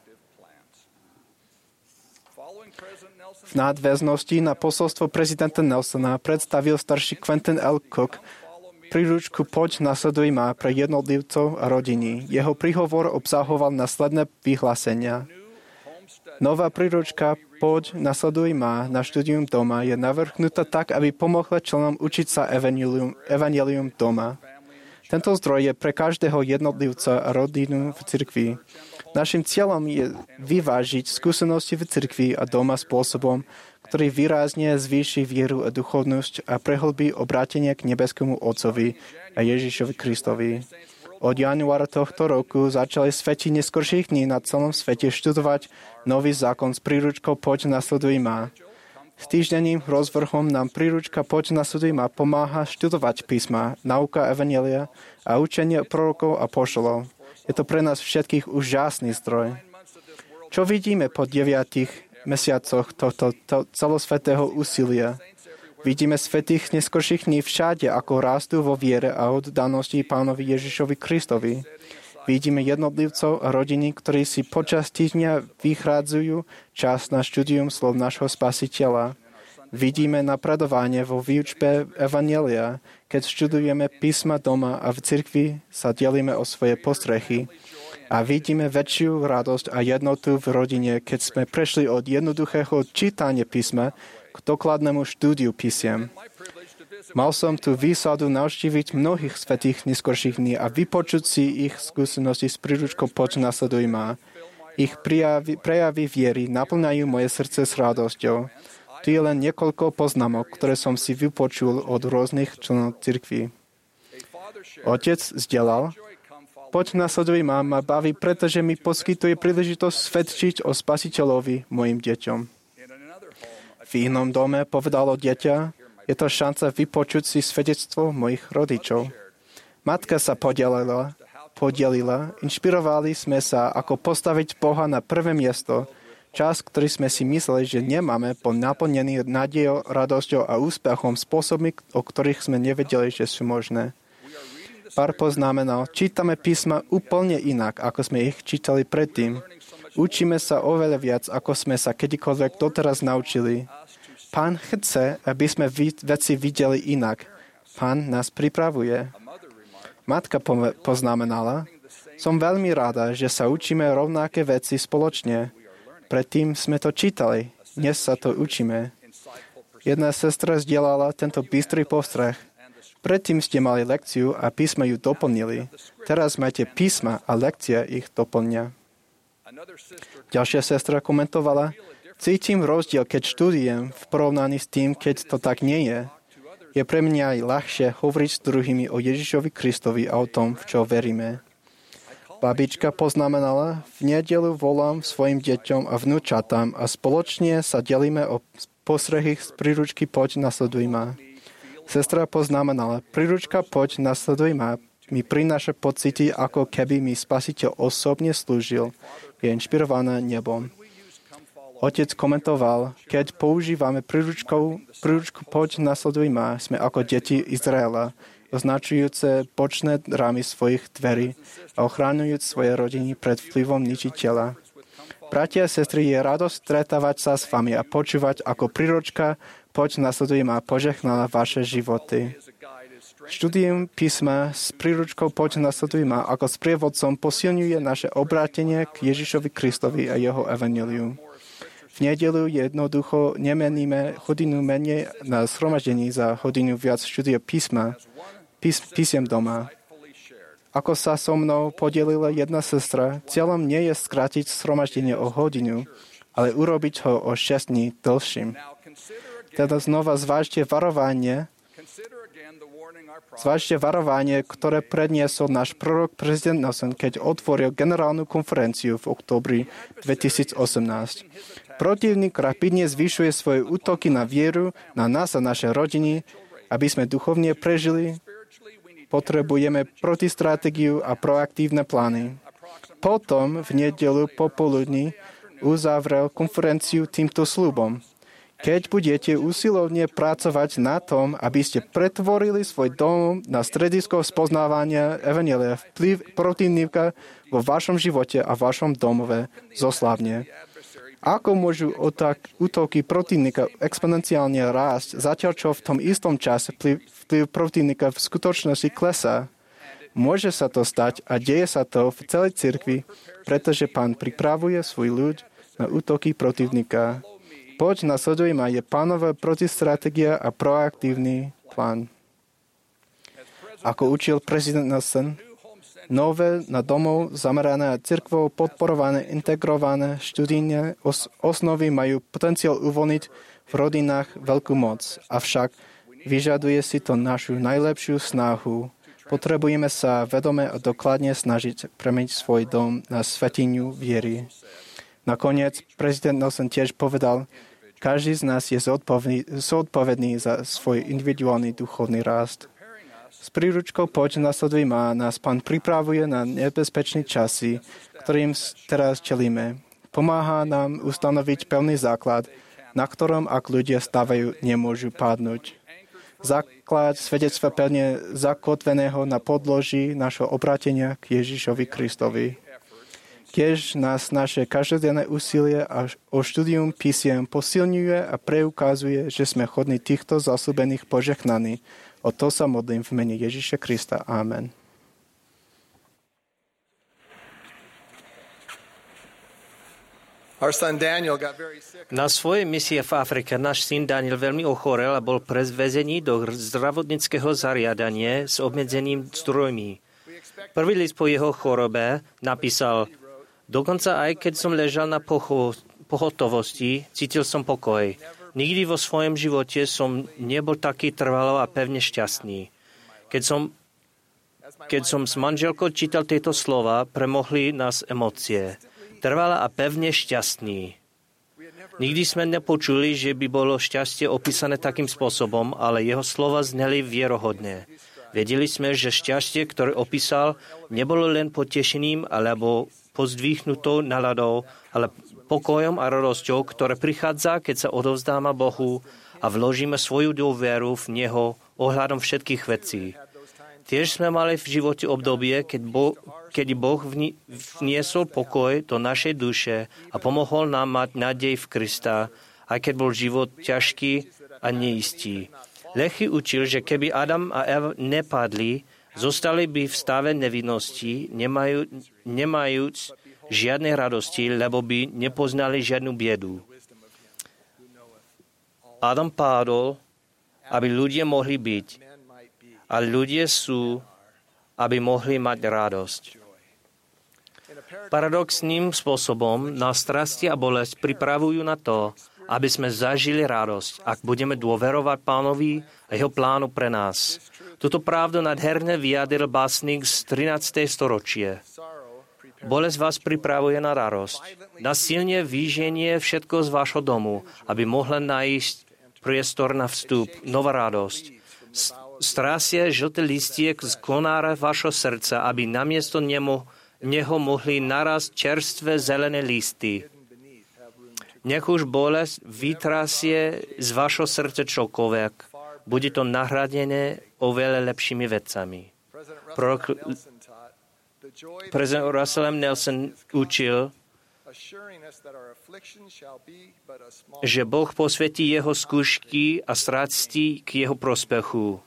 V nadväznosti na posolstvo prezidenta Nelsona predstavil starší Quentin L. Cook príručku Poď, nasleduj ma pre jednotlivcov a rodiny. Jeho príhovor obsahoval nasledné vyhlásenia. Nová príručka Poď, nasleduj ma na štúdium doma je navrhnutá tak, aby pomohla členom učiť sa evanjelium doma. Tento zdroj je pre každého jednotlivca a rodinu v cirkvi. Našim cieľom je vyvážiť skúsenosti v cirkvi a doma spôsobom, ktorý výrazne zvýši vieru a duchovnosť a prehlbí obrátenie k nebeskému Otcovi a Ježišovi Kristovi. Od januára tohto roku začali svätí neskorších dní na celom svete študovať nový zákon s príručkou Poď, nasleduj ma. S týždenným rozvrhom nám príručka Poď, nasleduj ma pomáha študovať písma, nauka evanjelia a učenie prorokov a apoštolov. Je to pre nás všetkých úžasný zdroj. Čo vidíme po 9 mesiacoch tohto celosvetého úsilia? Vidíme svätých neskorších dní všade, ako rastú vo viere a oddanosti Pánovi Ježišovi Kristovi. Vidíme jednotlivcov a rodiny, ktorí si počas týždňa vychrádzajú čas na štúdium slov nášho Spasiteľa. Vidíme napredovanie vo výučbe Evanjelia, keď študujeme písma doma a v cirkvi sa delíme o svoje postrechy. A vidíme väčšiu radosť a jednotu v rodine, keď sme prešli od jednoduchého čítania písma k dokladnému štúdiu písiem. Mal som tu výsadu navštíviť mnohých svätých neskorších dní a vypočuť si ich skúsenosti s príručkou Poď nasleduj ma. Ich prejavy viery naplňajú moje srdce s radosťou. Tu je len niekoľko poznámok, ktoré som si vypočul od rôznych členov cirkví. Otec vzdelal: Poď nasleduj ma baví, pretože mi poskytuje príležitosť svedčiť o Spasiteľovi mojim deťom. V inom dome povedalo dieťa: je to šanca vypočuť si svedectvo mojich rodičov. Matka sa podelila, inšpirovali sme sa, ako postaviť Boha na prvé miesto. Čas, ktorý sme si mysleli, že nemáme, bol naplnený nádejou, radosťou a úspechom spôsobmi, o ktorých sme nevedeli, že sú možné. Pár poznamenal: čítame písma úplne inak, ako sme ich čítali predtým. Učíme sa oveľa viac, ako sme sa kedykoľvek doteraz naučili. Pán chce, aby sme veci videli inak. Pán nás pripravuje. Matka poznamenala: som veľmi rada, že sa učíme rovnaké veci spoločne. Predtým sme to čítali, dnes sa to učíme. Jedna sestra zdieľala tento bystrý postreh. Predtým ste mali lekciu a písma ju doplnili. Teraz máte písma a lekcia ich doplňa. Ďalšia sestra komentovala: cítim rozdiel, keď študujem v porovnaní s tým, keď to tak nie je. Je pre mňa aj ľahšie hovoriť s druhými o Ježišovi Kristovi a o tom, v čo veríme. Babička poznamenala: v nedeľu volám svojim deťom a vnúčatám a spoločne sa delíme o postrehy z príručky Poď nasleduj ma. Sestra poznamenala: príručka Poď nasleduj ma mi prináša pocity, ako keby mi Spasiteľ osobne slúžil. Je inšpirovaná nebom. Otec komentoval: keď používame príručku Poď nasleduj ma, sme ako deti Izraela, označujúce bočné rámy svojich dverí a ochraňujúc svoje rodiny pred vplyvom ničiteľa. Bratia a sestry, je radosť stretávať sa s vami a počúvať, ako príručka Poď nasleduj ma požehnala vaše životy. Štúdium písma s príručkou Poď nasleduj ma ako sprievodcom posilňuje naše obrátenie k Ježišovi Kristovi a jeho evanjeliu. V nedeľu jednoducho nemeníme hodinu menej na zhromaždení za hodinu viac štúdia písma, písiem doma. Ako sa so mnou podelila jedna sestra, cieľom nie je skrátiť zhromaždenie o hodinu, ale urobiť ho o 6 dní dlhším. Teda znova zvážte varovanie, ktoré predniesol náš prorok prezident Nelson, keď otvoril generálnu konferenciu v októbri 2018. Protivník rapidne zvyšuje svoje útoky na vieru, na nás a naše rodiny. Aby sme duchovne prežili, potrebujeme protistratégiu a proaktívne plány. Potom v nedeľu popoludní uzavrel konferenciu týmto sľubom: keď budete usilovne pracovať na tom, aby ste pretvorili svoj dom na stredisko spoznávania evanjelia, vplyv protivníka vo vašom živote a vašom domove zoslávne. Ako môžu útoky protivníka exponenciálne rásť, zatiaľ čo v tom istom čase vplyv protivníka v skutočnosti klesá? Môže sa to stať a deje sa to v celej cirkvi, pretože Pán pripravuje svoj ľud na útoky protivníka. Poď nasleduj ma je Pánova protistratégia a proaktívny plán. Ako učil prezident Nelson, nové na domov zamerané a cirkvou podporované integrované študijné osnovy majú potenciál uvoľniť v rodinách veľkú moc. Avšak vyžaduje si to našu najlepšiu snahu. Potrebujeme sa vedome a dokladne snažiť premeniť svoj dom na svätyňu viery. Nakoniec prezident Nelson tiež povedal: každý z nás je zodpovedný za svoj individuálny duchovný rast. S príručkou Poď nasleduj ma nás Pán pripravuje na nebezpečné časy, ktorým teraz čelíme. Pomáha nám ustanoviť pevný základ, na ktorom, ak ľudia stavajú, nemôžu padnúť. Základ svedectva pevne zakotveného na podloží našho obrátenia k Ježišovi Kristovi. Tiež nás naše každodenné úsilie o štúdium písiem posilňuje a preukazuje, že sme chodní týchto zasľúbených požehnaní. O to sa modlím v mene Ježiša Krista. Amen. Na svojej misie v Afrike náš syn Daniel veľmi ochorel a bol prezvezený do zdravotníckeho zariadenia s obmedzeným zdrojmi. Prvý list po jeho chorobe napísal: dokonca aj keď som ležal na pohotovosti, cítil som pokoj. Nikdy vo svojom živote som nebol taký trvalo a pevne šťastný. Keď som s manželkou čítal tieto slova, premohli nás emócie. Trvala a pevne šťastný. Nikdy sme nepočuli, že by bolo šťastie opísané takým spôsobom, ale jeho slova zneli vierohodne. Vedeli sme, že šťastie, ktoré opísal, nebolo len potešením alebo pozdvihnutou naladou, ale pokojom a radosťou, ktoré prichádza, keď sa odovzdáme Bohu a vložíme svoju dôveru v Neho ohľadom všetkých vecí. Tiež sme mali v živote obdobie, keď Boh vniesol pokoj do našej duše a pomohol nám mať nádej v Krista, aj keď bol život ťažký a neistý. Lechy učil, že keby Adam a Eva nepadli, zostali by v stave nevinnosti, nemajúc žiadnej radosti, lebo by nepoznali žiadnu biedu. Adam padol, aby ľudia mohli byť. A ľudia sú, aby mohli mať radosť. Paradoxným spôsobom nás strasti a bolesť pripravujú na to, aby sme zažili radosť, ak budeme dôverovať Pánovi a jeho plánu pre nás. Túto pravdu nádherne vyjadril básnik z 13. storočie. Bolesť vás pripravuje na radosť. Nasilne vyženie všetko z vášho domu, aby mohla nájsť priestor na vstup, nová radosť. Strásie žlté listiek z konára vašho srdca, aby namiesto neho mohli narast čerstvé zelené listy. Nech už bolesť vytrasie z vašho srdca čokoľvek. Bude to nahradené oveľa lepšími vecami. Prezident Russell M. Nelson učil, že Boh posvetí jeho skúšky a strasti k jeho prospechu.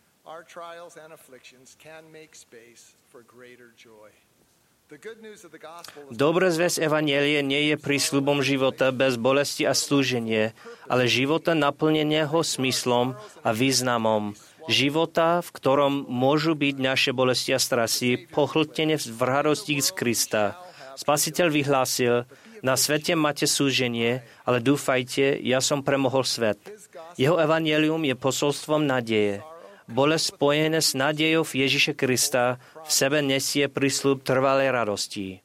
Dobrá zvesť evanjelie nie je prísľubom života bez bolesti a slúženie, ale života naplneného smyslom a významom. Života, v ktorom môžu byť naše bolesti a strasti pohltené v radosti z Krista. Spasiteľ vyhlásil: na svete máte súženie, ale dúfajte, ja som premohol svet. Jeho evanjelium je posolstvom nádeje. Bolesť spojené s nádejou v Ježiše Krista v sebe nesie prísľub trvalej radosti.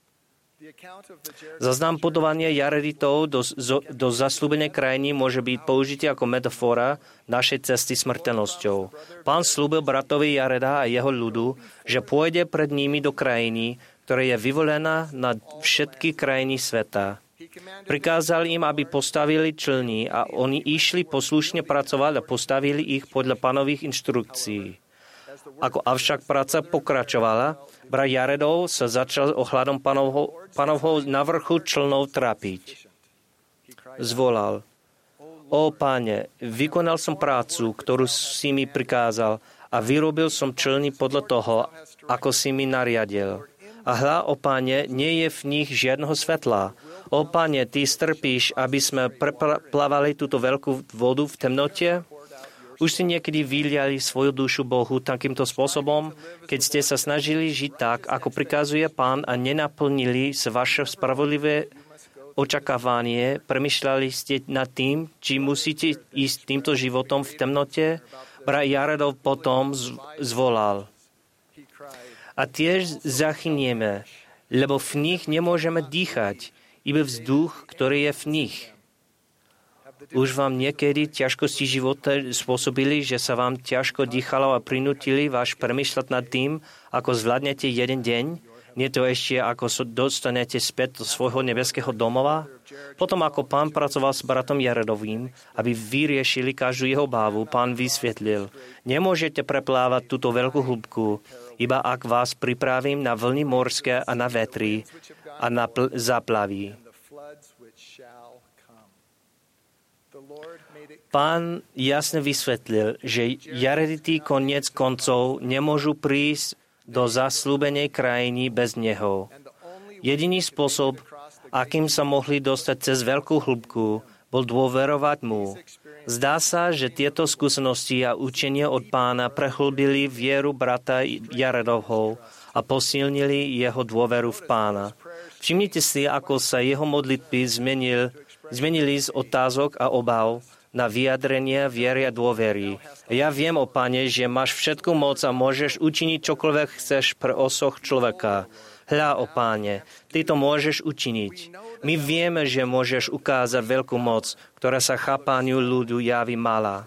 Zaznám putovania Jareditov do zasľúbenej krajiny môže byť použitý ako metafora našej cesty smrteľnosťou. Pán slúbil bratovi Jareda a jeho ľudu, že pôjde pred nimi do krajiny, ktorá je vyvolená na všetky krajiny sveta. Prikázal im, aby postavili člny a oni išli poslušne pracovať a postavili ich podľa Pánových inštrukcií. Ako avšak práca pokračovala, brat Jaredov sa začal ohľadom Pánovho na vrchu člnov trápiť. Zvolal: O Páne, vykonal som prácu, ktorú si mi prikázal a vyrobil som člny podľa toho, ako si mi nariadil. A hľa, o Páne, nie je v nich žiadneho svetla. O Páne, Ty strpíš, aby sme preplávali túto veľkú vodu v temnote? Už si niekedy vyliali svoju dušu Bohu takýmto spôsobom, keď ste sa snažili žiť tak, ako prikazuje Pán a nenaplnili sa vaše spravodlivé očakávanie, premýšľali ste nad tým, či musíte ísť týmto životom v temnote? Brat Jaredov potom zvolal: A tiež zachynieme, lebo v nich nemôžeme dýchať, iba vzduch, ktorý je v nich. Už vám niekedy ťažkosti života spôsobili, že sa vám ťažko dýchalo a prinútili vás premýšľať nad tým, ako zvládnete jeden deň? Nie to ešte, ako dostanete späť do svojho nebeského domova? Potom, ako pán pracoval s bratom Jaredovým, aby vyriešili každú jeho bávu, pán vysvetlil, nemôžete preplávať túto veľkú hĺbku, iba ak vás pripravím na vlny morské a na vetry a na záplavy. Pán jasne vysvetlil, že Jaredití koniec koncov nemôžu prísť do zasľúbenej krajiny bez neho. Jediný spôsob, akým sa mohli dostať cez veľkú hĺbku, bol dôverovať mu. Zdá sa, že tieto skúsenosti a učenie od pána prehlbili vieru brata Jaredovho a posilnili jeho dôveru v pána. Všimnite si, ako sa jeho modlitby zmenili z otázok a obav na vyjadrenie viery a dôvery. Ja viem, o Pane, že máš všetku moc a môžeš učiniť čokoľvek chceš pre osoch človeka. Hľa, o Páne, ty to môžeš učiniť. My vieme, že môžeš ukázať veľkú moc, ktorá sa chápaniu ľudu javí malá.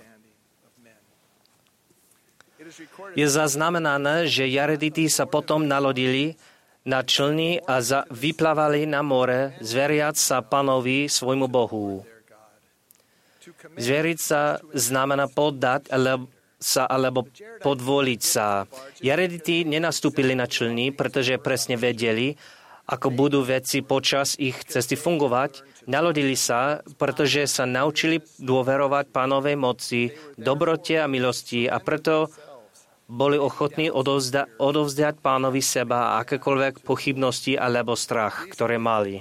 Je zaznamenané, že Jaredití sa potom nalodili na člny a vyplávali na more, zveriac sa Pánovi svojmu Bohu. Zveriť sa znamená poddať alebo podvoliť sa. Jaredití nenastúpili na člny, pretože presne vedeli, ako budú veci počas ich cesty fungovať. Nalodili sa, pretože sa naučili dôverovať Pánovej moci, dobrote a milosti a preto boli ochotní odovzdať Pánovi seba a akékoľvek pochybnosti alebo strach, ktoré mali.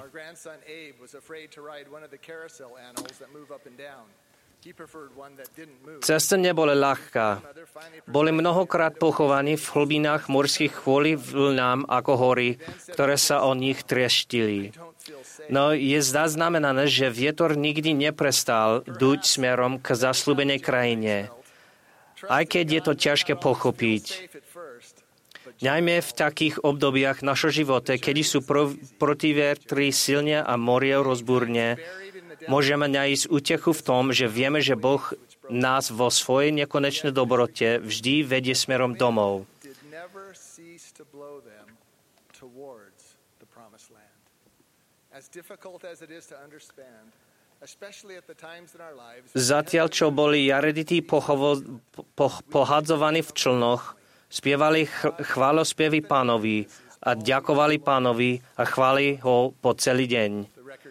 Cesta nebola ľahká. Boli mnohokrát pochovaní v hlbinách morských kvôli vlnám ako hory, ktoré sa o nich trieštili. No je zaznamenané, že vietor nikdy neprestal duť smerom k zasľúbenej krajine. Aj keď je to ťažké pochopiť. Najmä v takých obdobiach našho života, kedy sú protivetry silne a morie rozbúrne, môžeme nájsť útechu v tom, že vieme, že Boh nás vo svojej nekonečnej dobrote vždy vedie smerom domov. Zatiaľ, čo boli Jaredití pohadzovaní v člnoch, spievali chválospievy Pánovi a ďakovali Pánovi a chváli ho po celý deň.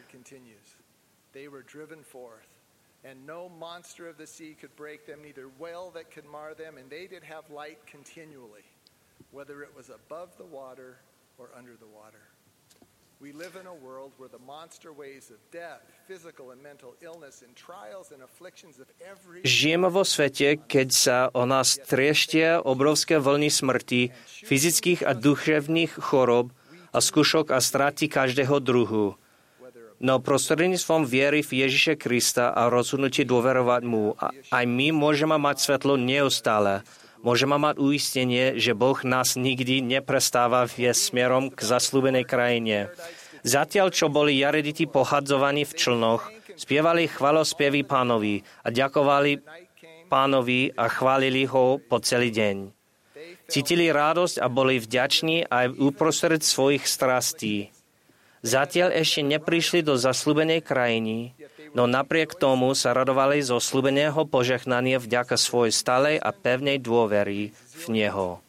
Driven forth, and no monster of the sea could break them, neither whale that could mar them, and they did have light continually, whether it was above the water or under the water. We live in a world where the monster waves of death, physical and mental illness, and trials and afflictions of every... Žijeme vo svete, keď sa o nás trieštia obrovské vlny smrti, fyzických a duševných chorób a skúšok a straty každého druhu. No prostredníctvom viery v Ježiša Krista a rozhodnutie dôverovať mu, aj my môžeme mať svetlo neustále. Môžeme mať uistenie, že Boh nás nikdy neprestáva viesť smerom k zasľúbenej krajine. Zatiaľ, čo boli Jaredití pohadzovaní v člnoch, spievali chválospievy Pánovi a ďakovali Pánovi a chválili ho po celý deň. Cítili radosť a boli vďační aj uprostred svojich strastí. Zatiaľ ešte neprišli do zasľúbenej krajiny, no napriek tomu sa radovali zo sľúbeného požehnania vďaka svojej stálej a pevnej dôvery v Neho.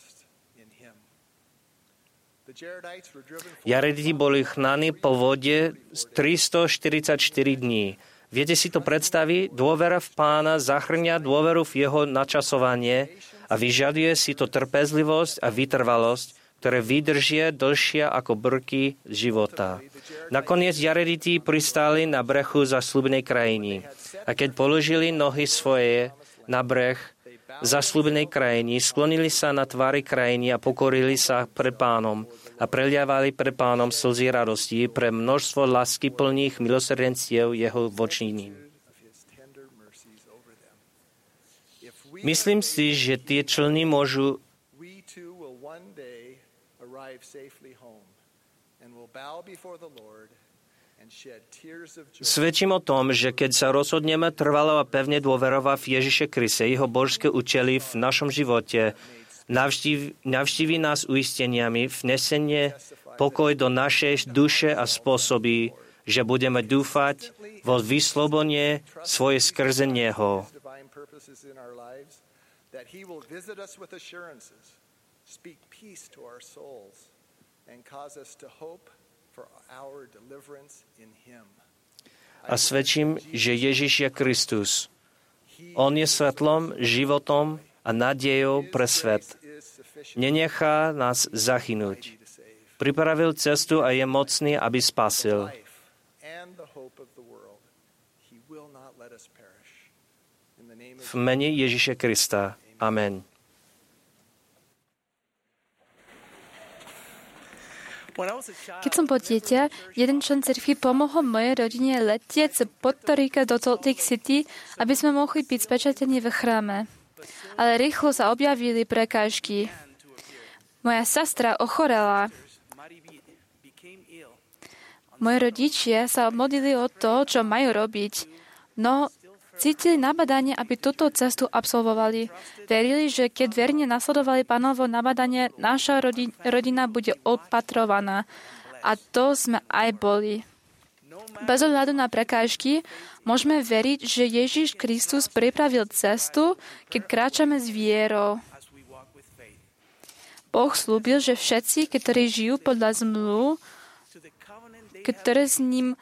Jarediti boli hnaní po vode 344 dní. Viete si to predstaviť? Dôvera v Pána zahrňa dôveru v Jeho načasovanie a vyžaduje si to trpezlivosť a vytrvalosť, ktoré vydržia dlhšie ako brky života. Nakoniec Jarediti pristáli na brehu zasľúbenej krajiny. A keď položili nohy svoje na breh zasľúbenej krajiny, sklonili sa na tvári krajiny a pokorili sa pred Pánom a preliavali pred Pánom slzy radosti pre množstvo lásky plných milosrdenstiev jeho voči ním. Myslím si, že tie člny môžu Svedčím o tom, že keď sa rozhodneme trvalo a pevne dôverovať v Ježiše Kriste, jeho božské účely v našom živote, Navštíví nás uisteniami, vnesenie pokoj do našej duše a spôsobí, že budeme dúfať vo vyslobodenie svoje skrze Neho. A svedčím, že Ježiš je Kristus. On je svetlom, životom a nádejou pre svet. Nenechá nás zahynúť. Pripravil cestu a je mocný, aby spasil. V mene Ježiša Krista. Amen. Keď som bol dieťa, jeden člen cirkvi pomohol mojej rodine letieť z Puerto Rica do Salt Lake City, aby sme mohli byť spečatení v chráme. Ale rýchlo sa objavili prekážky. Moja sestra ochorela. Moji rodičia sa modlili o to, čo majú robiť. No, cítili nabadanie, aby túto cestu absolvovali. Verili, že keď verne nasledovali Pánovo nabadanie, naša rodina bude opatrovaná. A to sme aj boli. Bez ohľadu na prekážky, môžeme veriť, že Ježiš Kristus pripravil cestu, keď kráčame s vierou. Boh slúbil, že všetci, ktorí žijú podľa zmluv, ktoré s ním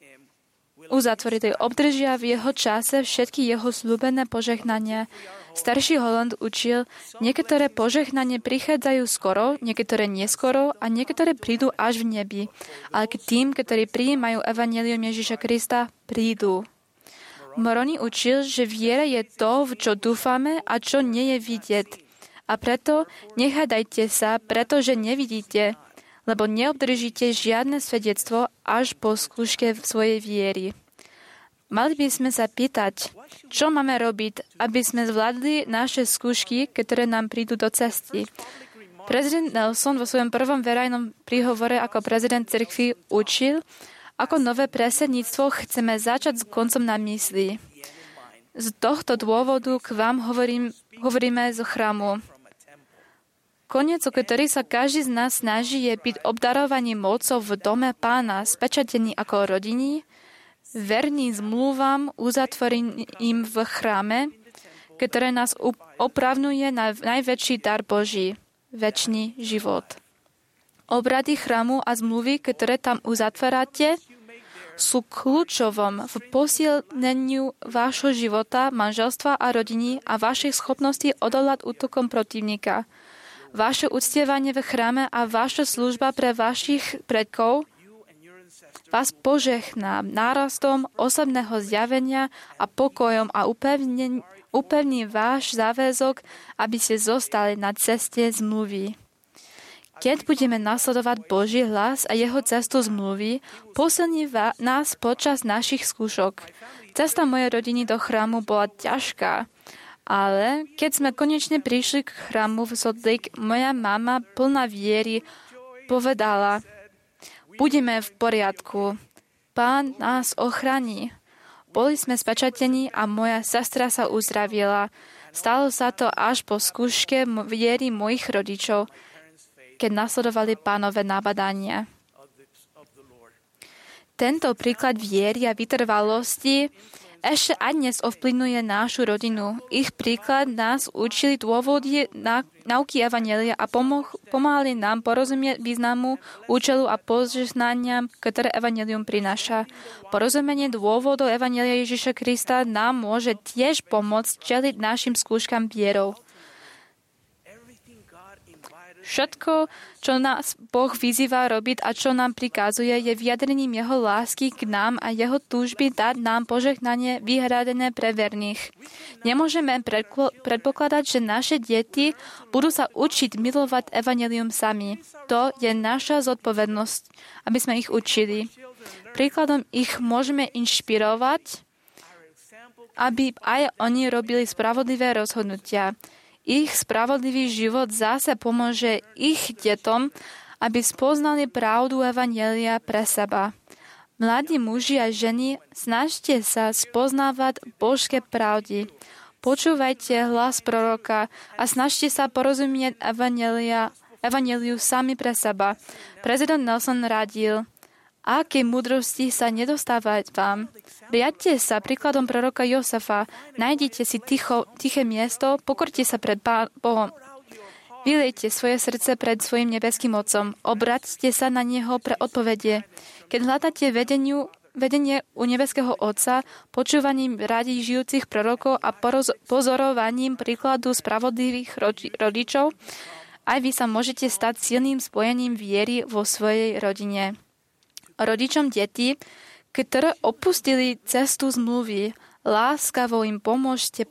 uzatvorili, obdržia v jeho čase všetky jeho slúbené požehnania. Starší Holland učil, niektoré požehnanie prichádzajú skoro, niektoré neskoro a niektoré prídu až v nebi. Ale k tým, ktorí prijímajú evanjelium Ježiša Krista, prídu. Moroni učil, že viera je to, v čo dúfame a čo nie je vidieť. A preto nehádajte sa, pretože nevidíte, lebo neobdržíte žiadne svedectvo až po skúške svojej viery. Mali by sme sa pýtať, čo máme robiť, aby sme zvládli naše skúšky, ktoré nám prídu do cesty. Prezident Nelson vo svojom prvom verejnom príhovore ako prezident cirkvi učil, ako nové predsedníctvo chceme začať s koncom na mysli. Z tohto dôvodu k vám hovoríme zo chrámu. Koniec, o ktorý sa každý z nás snaží, je byť obdarovaný mocou v dome Pána, spečatený ako rodiny, verný zmluvám uzatvoreným v chráme, ktoré nás opravňuje na najväčší dar Boží, večný život. Obrady chrámu a zmluvy, ktoré tam uzatvárate, sú kľúčovom v posilneniu vášho života, manželstva a rodiny a vašich schopností odolať útokom protivníka. Vaše uctievanie v chráme a vaša služba pre vašich predkov vás požehná nárastom osobného zjavenia a pokojom a upevní váš záväzok, aby ste zostali na ceste zmluvy. Keď budeme nasledovať Boží hlas a jeho cestu zmluvy, posilní nás počas našich skúšok. Cesta mojej rodiny do chrámu bola ťažká, ale keď sme konečne prišli k chrámu v Salt Lake, moja mama plná viery povedala, budeme v poriadku. Pán nás ochráni. Boli sme spečatení a moja sestra sa uzdravila. Stalo sa to až po skúške viery mojich rodičov, keď nasledovali Pánove nabadania. Tento príklad viery a vytrvalosti ešte aj dnes ovplyvňuje našu rodinu. Ich príklad nás učili dôvody nauky evanjelia a pomáhali nám porozumieť významu, účelu a požehnaniam, ktoré evanjelium prináša. Porozumenie dôvodov evanjelia Ježiša Krista nám môže tiež pomôcť čeliť našim skúškam vierou. Všetko, čo nás Boh vyzýva robiť a čo nám prikazuje, je vyjadrením jeho lásky k nám a jeho túžby dať nám požehnanie vyhradené pre verných. Nemôžeme predpokladať, že naše deti budú sa učiť milovať evanjelium sami. To je naša zodpovednosť, aby sme ich učili. Príkladom ich môžeme inšpirovať, aby aj oni robili spravodlivé rozhodnutia. Ich spravodlivý život zase pomôže ich detom, aby spoznali pravdu evanjelia pre seba. Mladí muži a ženy, snažte sa spoznávať božské pravdy. Počúvajte hlas proroka a snažte sa porozumieť evanjeliu sami pre seba. Prezident Nelson radil, aké múdrosti sa nedostáva vám. Riadte sa príkladom proroka Josefa, nájdite si tiché miesto, pokorte sa pred Bohom. Vylejte svoje srdce pred svojim nebeským Otcom. Obráťte sa na Neho pre odpovede. Keď hľadáte vedenie u nebeského Otca, počúvaním radí žijúcich prorokov a pozorovaním príkladu spravodlivých rodičov, aj vy sa môžete stať silným spojením viery vo svojej rodine. Rodičom detí, ktoré opustili cestu zmluvy, láskavo im pomôžte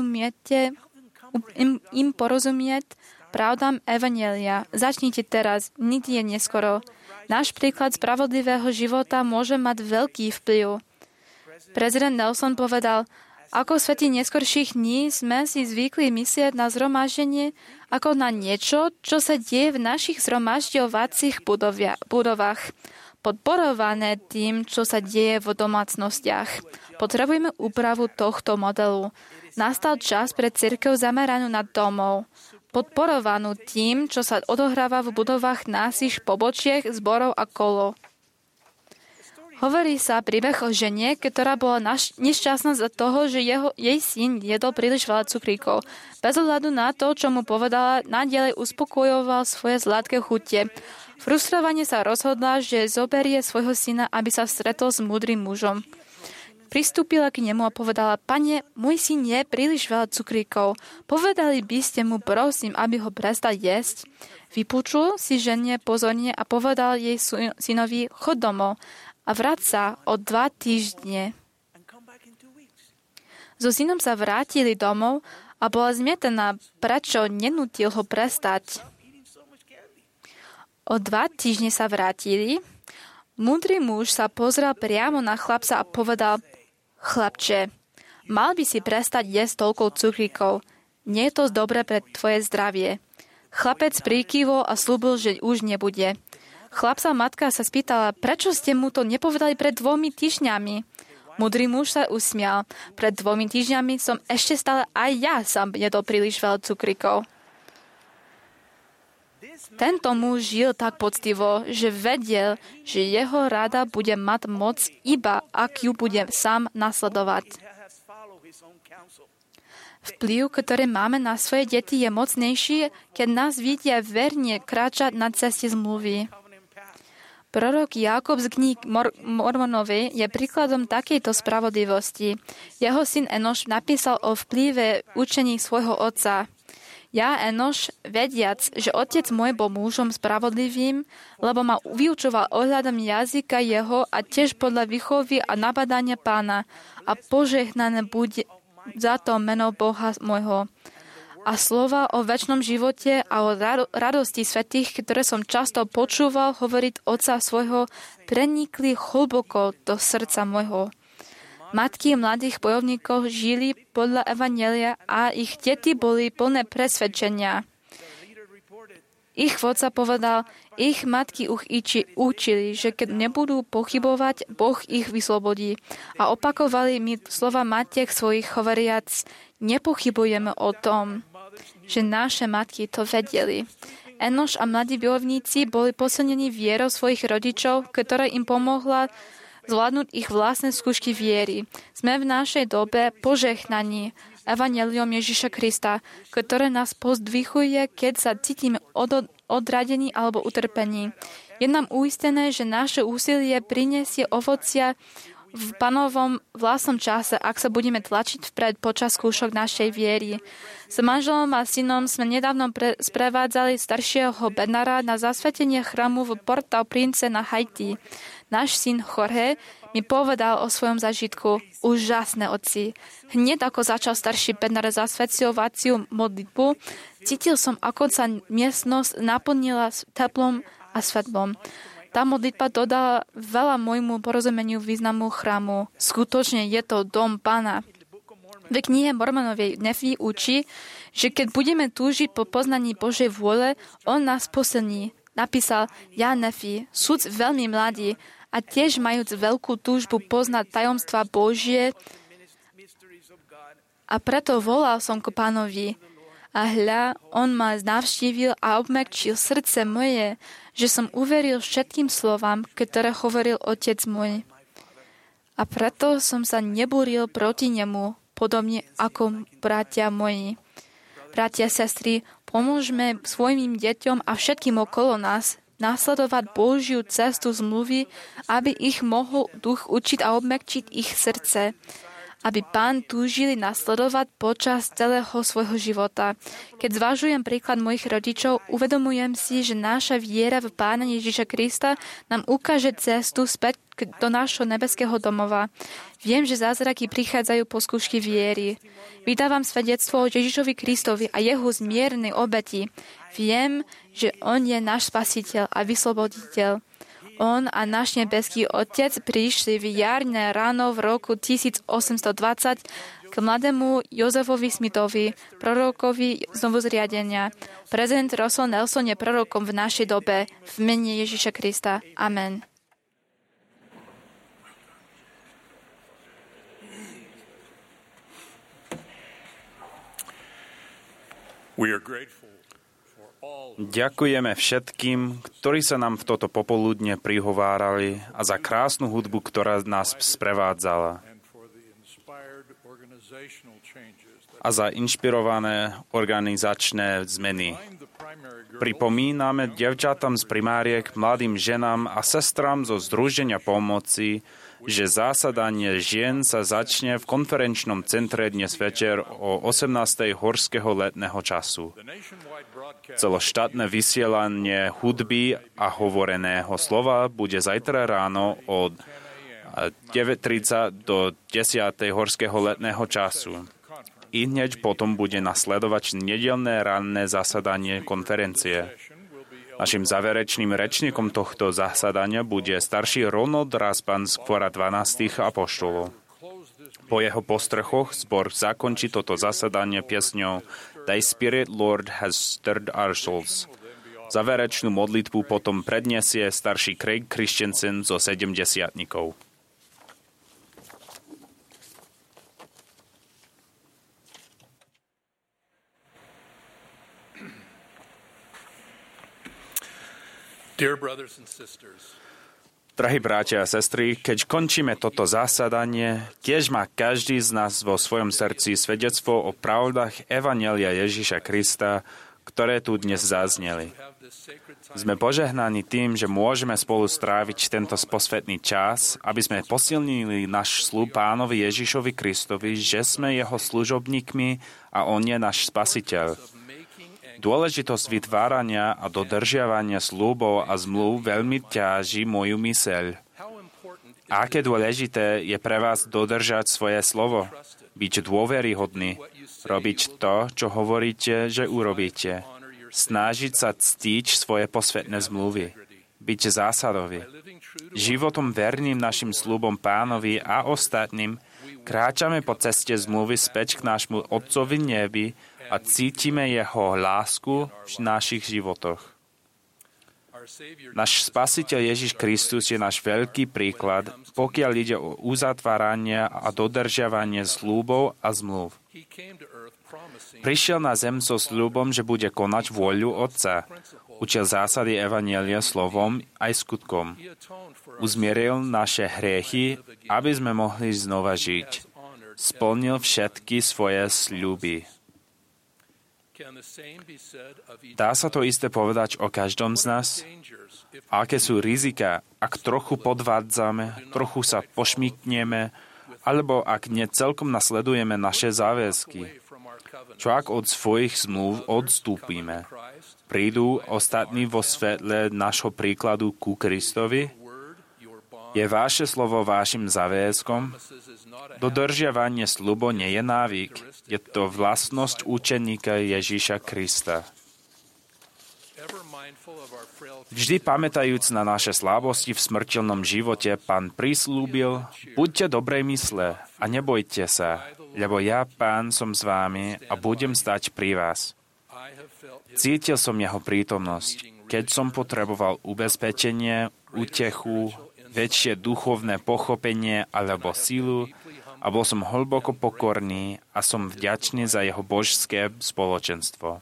im porozumieť pravdám evanjelia. Začnite teraz, nikdy je neskoro. Náš príklad spravodlivého života môže mať veľký vplyv. Prezident Nelson povedal, ako svätí neskorších dní sme si zvykli myslieť na zhromaždenie ako na niečo, čo sa deje v našich zhromažďovacích budovách, podporované tým, čo sa deje v domácnostiach. Potrebujeme úpravu tohto modelu. Nastal čas pre cirkev zameranú na domov, podporovanú tým, čo sa odohráva v budovách našich pobočiek, zborov a kolo. Hovorí sa príbeh o žene, ktorá bola nešťastná za toho, že jej syn jedol príliš veľa cukríkov. Bez ohľadu na to, čo mu povedala, naďalej uspokojoval svoje sladké chutie. Frustrovane sa rozhodla, že zoberie svojho syna, aby sa stretol s múdrym mužom. Pristúpila k nemu a povedala, Pane, môj syn je príliš veľa cukríkov. Povedali by ste mu, prosím, aby ho prestal jesť? Vypočul si žene pozorne a povedal jej synovi, chod domov a vráť sa o 2 týždne. So synom sa vrátili domov a bola zmietená, prečo nenútil ho prestať. O 2 týždne sa vrátili. Múdry muž sa pozrel priamo na chlapca a povedal, Chlapče, mal by si prestať jesť toľko cukríkov. Nie je to dobré pre tvoje zdravie. Chlapec prikývol a slúbil, že už nebude. Chlapca matka sa spýtala, prečo ste mu to nepovedali pred 2 týždňami? Múdry muž sa usmial. Pred 2 týždňami som ešte stále aj ja sám jedol príliš veľa cukríkov. Tento muž žil tak poctivo, že vedel, že jeho rada bude mať moc iba, ak ju bude sám nasledovať. Vplyv, ktorý máme na svoje deti, je mocnejší, keď nás vidia verne kráčať na ceste zmluvy. Prorok Jákob z kníh Mormonovej je príkladom takejto spravodlivosti. Jeho syn Enoš napísal o vplyve učení svojho otca. Ja, Enoš, vediac, že otec môj bol mužom spravodlivým, lebo ma vyučoval ohľadom jazyka jeho a tiež podľa výchovy a nabadania Pána a požehnané bude za to meno Boha môjho. A slova o večnom živote a o radosti svätých, ktoré som často počúval hovoriť otca svojho, prenikli hlboko do srdca môjho. Matky mladých bojovníkov žili podľa evanjelia a ich deti boli plné presvedčenia. Ich vodca povedal, ich matky učili, že keď nebudú pochybovať, Boh ich vyslobodí. A opakovali mi slova matiek svojich hovoriac, nepochybujeme o tom, že naše matky to vedeli. Enoš a mladí bojovníci boli posilnení vierou svojich rodičov, ktorá im pomohla zvládnuť ich vlastné skúšky viery. Sme v našej dobe požehnaní evanjeliom Ježiša Krista, ktoré nás pozdvihuje, keď sa cítime odradení alebo utrpení. Je nám uistené, že naše úsilie prinesie ovocia v Pánovom vlastnom čase, ak sa budeme tlačiť vpred počas skúšok našej viery. S manželom a synom sme nedávno sprevádzali staršieho Bernara na zasvetenie chrámu v Port-au-Prince na Haiti. Náš syn Jorge mi povedal o svojom zažitku. Úžasné, otci. Hneď ako začal starší Bernard zasvetovaciu modlitbu, cítil som, ako sa miestnosť naplnila teplom a svetlom. Tá modlitba dodala veľa môjmu porozumeniu významu chrámu. Skutočne je to dom Pána. V knihe Mormonovej Nefi učí, že keď budeme túžiť po poznaní Božej vôle, on nás posilní. Napísal ja Nefi, sudc veľmi mladý, a tiež majúc veľkú túžbu poznať tajomstva Božie, A preto volal som k Pánovi. A hľa, on ma navštívil a obmekčil srdce moje, že som uveril všetkým slovám, ktoré hovoril otec môj. A preto som sa nebúril proti nemu, podobne ako bratia moji. Bratia, sestry, pomôžme svojim deťom a všetkým okolo nás nasledovať Božiu cestu zmluvy, aby ich mohol duch učiť a obmekčiť ich srdce, aby Pán túžili nasledovať počas celého svojho života. Keď zvažujem príklad mojich rodičov, uvedomujem si, že naša viera v Pána Ježiša Krista nám ukáže cestu späť do nášho nebeského domova. Viem, že zázraky prichádzajú po skúšky viery. Vydávam svedectvo o Ježišovi Kristovi a jeho zmiernej obeti. Viem, že on je náš spasiteľ a vysloboditeľ. On a náš nebeský Otec prišli v jarné ráno v roku 1820 k mladému Jozefovi Smithovi, prorokovi znovuzriadenia. Prezident Russell Nelson je prorokom v našej dobe v mene Ježiša Krista. Amen. Ďakujeme všetkým, ktorí sa nám v toto popoludne prihovárali a za krásnu hudbu, ktorá nás sprevádzala. A za inšpirované organizačné zmeny. Pripomíname devčatám z primáriek, mladým ženám a sestram zo Združenia pomoci, že zasadanie žien sa začne v konferenčnom centre dnes večer o 18. horského letného času. Celoštátne vysielanie hudby a hovoreného slova bude zajtra ráno od 9:30 do 10. horského letného času. I hneď potom bude nasledovať nedeľné ranné zasadanie konferencie. Našim záverečným rečníkom tohto zasadania bude starší Ronald Raspan z Kvora 12. apoštolov. Po jeho postrechoch zbor zakončí toto zasadanie piesňou Thy Spirit, Lord, has stirred our souls. Záverečnú modlitbu potom predniesie starší Craig Christensen zo 70-tníkov. Drahí bratia a sestry, keď končíme toto zasadanie, tiež má každý z nás vo svojom srdci svedectvo o pravdách Evanjelia Ježiša Krista, ktoré tu dnes zazneli. Sme požehnaní tým, že môžeme spolu stráviť tento posvätný čas, aby sme posilnili náš sľub Pánovi Ježišovi Kristovi, že sme jeho služobníkmi a on je náš spasiteľ. Dôležitosť vytvárania a dodržiavania sľubov a zmluv veľmi ťaží moju myseľ. Aké dôležité je pre vás dodržať svoje slovo, byť dôveryhodný, robiť to, čo hovoríte, že urobíte, snažiť sa ctiť svoje posvätné zmluvy, byť zásadový. Životom verným našim sľubom Pánovi a ostatným kráčame po ceste zmluvy späť k nášmu Otcovi nebi a cítime jeho lásku v našich životoch. Náš Spasiteľ Ježiš Kristus je náš veľký príklad, pokiaľ ide o uzatváranie a dodržiavanie sľubov a zmluv. Prišiel na zem so sľubom, že bude konať vôľu Otca. Učil zásady Evanjelia slovom aj skutkom. Uzmieril naše hriechy, aby sme mohli znova žiť. Splnil všetky svoje sľuby. Dá sa to isté povedať o každom z nás? Aké sú rizika, ak trochu podvádzame, trochu sa pošmykneme, alebo ak necelkom nasledujeme naše záväzky? Čo ak od svojich zmluv odstúpime? Prídu ostatní vo svetle nášho príkladu ku Kristovi? Je vaše slovo vášim záväzkom? Dodržiavanie sľubo nie je návyk. Je to vlastnosť učeníka Ježiša Krista. Vždy pamätajúc na naše slabosti v smrteľnom živote, Pán prislúbil, buďte dobrej mysle a nebojte sa, lebo ja, Pán, som s vámi a budem stať pri vás. Cítil som jeho prítomnosť, keď som potreboval ubezpečenie, útechu, väčšie duchovné pochopenie alebo sílu, a bol som hlboko pokorný a som vďačný za jeho božské spoločenstvo.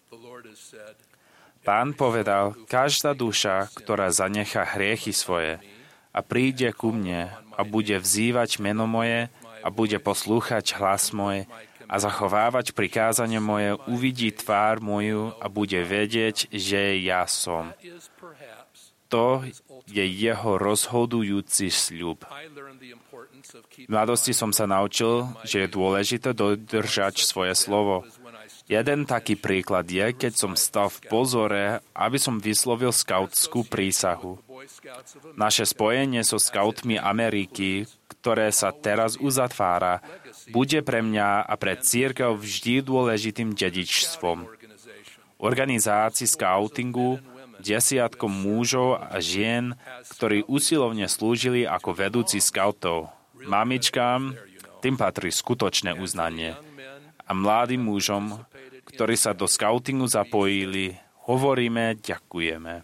Pán povedal, každá duša, ktorá zanechá hriechy svoje a príde ku mne a bude vzývať meno moje a bude poslúchať hlas môj a zachovávať prikázanie moje, uvidí tvár moju a bude vedieť, že ja som. To je jeho rozhodujúci sľub. V mladosti som sa naučil, že je dôležité dodržať svoje slovo. Jeden taký príklad je, keď som stal v pozore, aby som vyslovil skautskú prísahu. Naše spojenie so skautmi Ameriky, ktoré sa teraz uzatvára, bude pre mňa a pre cirkev vždy dôležitým dedičstvom. Organizácii skautingu, desiatkom mužov a žien, ktorí usilovne slúžili ako vedúci skautov. Mamičkám, tým patrí skutočné uznanie. A mladým mužom, ktorí sa do skautingu zapojili, hovoríme, ďakujeme.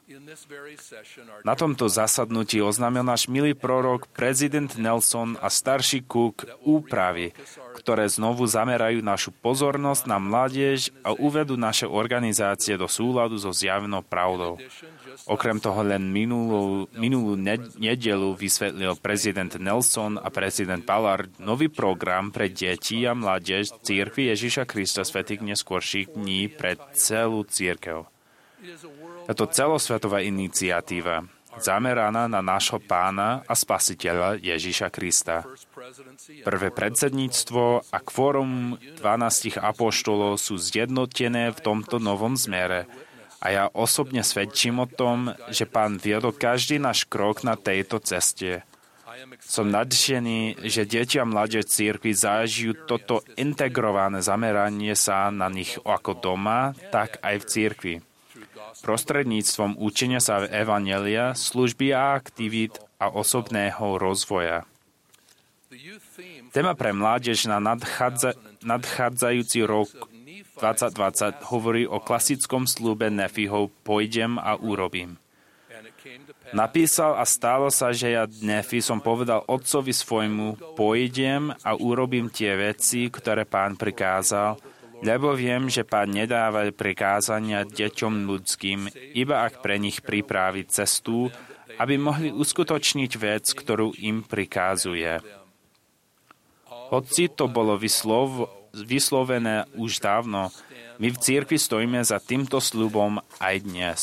Na tomto zasadnutí oznámil náš milý prorok, prezident Nelson a starší Cook úpravy, ktoré znovu zamerajú našu pozornosť na mládež a uvedú naše organizácie do súladu so zjavenou pravdou. Okrem toho len minulú nedeľu vysvetlil prezident Nelson a prezident Ballard nový program pre deti a mládež Cirkvi Ježiša Krista svätých neskorších dní pre celú cirkev. Je to celosvetová iniciatíva, zameraná na nášho Pána a Spasiteľa Ježiša Krista. Prvé predsedníctvo a kvórum 12 apoštolov sú zjednotené v tomto novom zmere a ja osobne svedčím o tom, že Pán viedol každý náš krok na tejto ceste. Som nadšený, že deti a mládež cirkvi zažijú toto integrované zameranie sa na nich ako doma, tak aj v cirkvi. Prostredníctvom učenia sa evanjelia, služby a aktivít a osobného rozvoja. Téma pre mládež na nadchádzajúci rok 2020 hovorí o klasickom sľube Nefiho pôjdem a urobím. Napísal a stalo sa, že ja Nefi som povedal otcovi svojmu, pôjdem a urobím tie veci, ktoré Pán prikázal, lebo viem, že Pán nedáva prikázania deťom ľudským, iba ak pre nich pripraví cestu, aby mohli uskutočniť vec, ktorú im prikázuje. Hoci to bolo vyslovené už dávno, my v cirkvi stojíme za týmto sľubom aj dnes.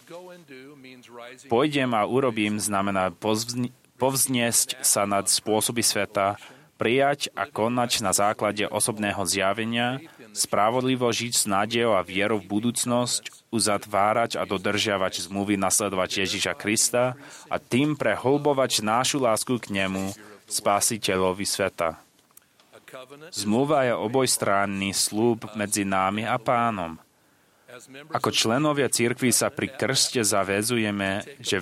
Pôjdem a urobím znamená povzniesť sa nad spôsoby sveta, prijať a konať na základe osobného zjavenia, spravodlivo žiť s nádejou a vierou v budúcnosť, uzatvárať a dodržiavať zmluvy nasledovať Ježiša Krista a tým prehlbovať našu lásku k nemu, Spasiteľovi sveta. Zmluva je obojstranný sľub medzi nami a Pánom. Ako členovia cirkvi sa pri krste zaväzujeme, že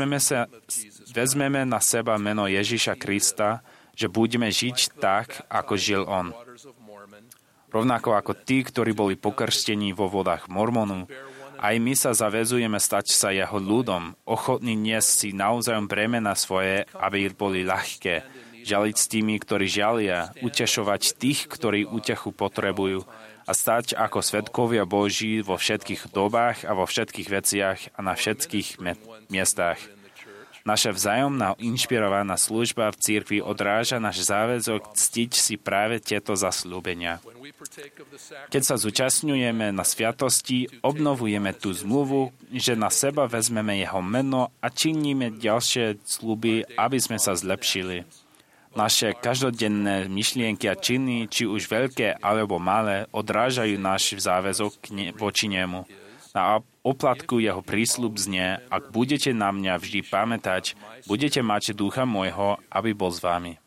vezmeme na seba meno Ježiša Krista, že budeme žiť tak, ako žil on. Rovnako ako tí, ktorí boli pokrstení vo vodách Mormonu, aj my sa zaväzujeme stať sa jeho ľudom, ochotní niesť si navzájom bremena svoje, aby boli ľahké, žaliť s tými, ktorí žalia, utešovať tých, ktorí útechu potrebujú a stať ako svedkovia Boží vo všetkých dobách a vo všetkých veciach a na všetkých miestach. Naša vzájomná inšpirovaná služba v cirkvi odráža náš záväzok ctiť si práve tieto zasľúbenia. Keď sa zúčastňujeme na sviatosti, obnovujeme tú zmluvu, že na seba vezmeme jeho meno a činíme ďalšie sľuby, aby sme sa zlepšili. Naše každodenné myšlienky a činy, či už veľké alebo malé, odrážajú náš záväzok voči nemu. Na oplatku jeho prísľub znie, ak budete na mňa vždy pamätať, budete mať ducha môjho, aby bol s vami.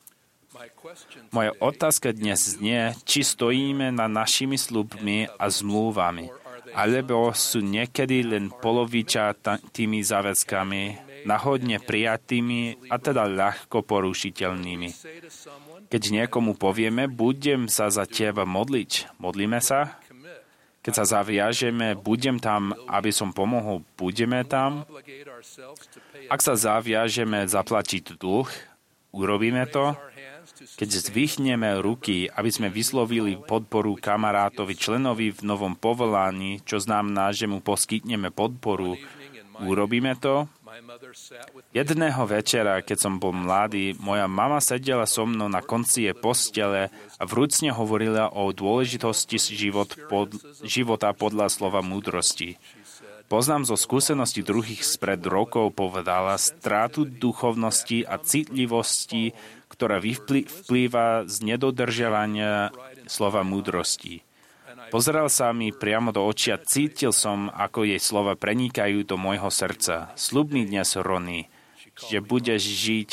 Moja otázka dnes znie, či stojíme na našimi sľubmi a zmluvami, alebo sú niekedy len polovičatými záväzkami, náhodne prijatými a teda ľahko porušiteľnými. Keď niekomu povieme, budem sa za teba modliť, modlíme sa? Keď sa zaviažeme, budem tam, aby som pomohol, budeme tam? Ak sa zaviažeme zaplatiť dlh, urobíme to? Keď zdvihneme ruky, aby sme vyslovili podporu kamarátovi, členovi v novom povolaní, čo znamená, že mu poskytneme podporu, urobíme to? Jedného večera, keď som bol mladý, moja mama sedela so mnou na konci jej postele a vrúcne hovorila o dôležitosti života podľa slova múdrosti. Poznám zo skúsenosti druhých spred rokov, povedala, strátu duchovnosti a citlivosti, ktorá vplýva z nedodržiavania slova múdrosti. Pozeral sa mi priamo do očí a cítil som, ako jej slova prenikajú do môjho srdca. Sľub mi dnes, Ronnie, že budeš žiť.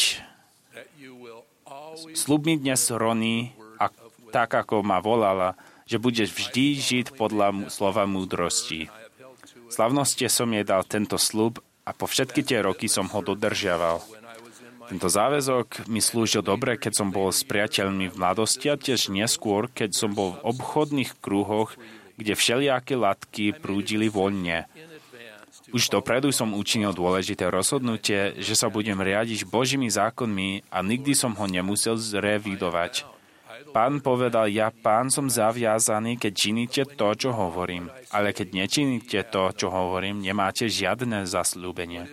Sľub mi dnes, Ronnie, tak ako ma volala, že budeš vždy žiť podľa slova múdrosti. Slavnosti som jej dal tento sľub a po všetky tie roky som ho dodržiaval. Tento záväzok mi slúžil dobre, keď som bol s priateľmi v mladosti a tiež neskôr, keď som bol v obchodných kruhoch, kde všelijaké latky prúdili voľne. Už dopredu som učinil dôležité rozhodnutie, že sa budem riadiť Božími zákonmi a nikdy som ho nemusel zrevidovať. Pán povedal, Pán, som zaviazaný, keď činíte to, čo hovorím. Ale keď nečiníte to, čo hovorím, nemáte žiadne zasľúbenie.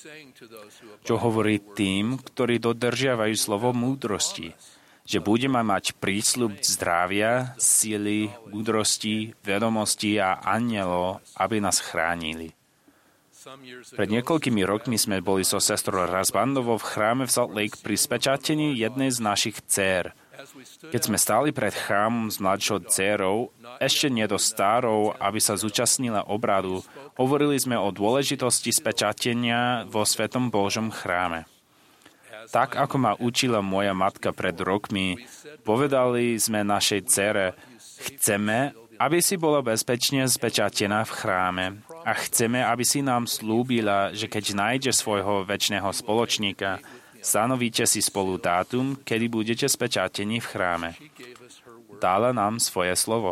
Čo hovorí tým, ktorí dodržiavajú slovo múdrosti? Že budeme mať prísľub zdravia, sily, múdrosti, vedomosti a anjelov, aby nás chránili. Pred niekoľkými rokmi sme boli so sestrou Razbandovou v chráme v Salt Lake pri spečatení jednej z našich dcér. Keď sme stáli pred chrámom s mladšou dcérou, ešte nie dosť starou, aby sa zúčastnila obradu, hovorili sme o dôležitosti spečatenia vo Svetom Božom chráme. Tak, ako ma učila moja matka pred rokmi, povedali sme našej dcére, chceme, aby si bola bezpečne spečatená v chráme a chceme, aby si nám slúbila, že keď nájde svojho večného spoločníka, stanovíte si spolu dátum, kedy budete spečatení v chráme. Dala nám svoje slovo.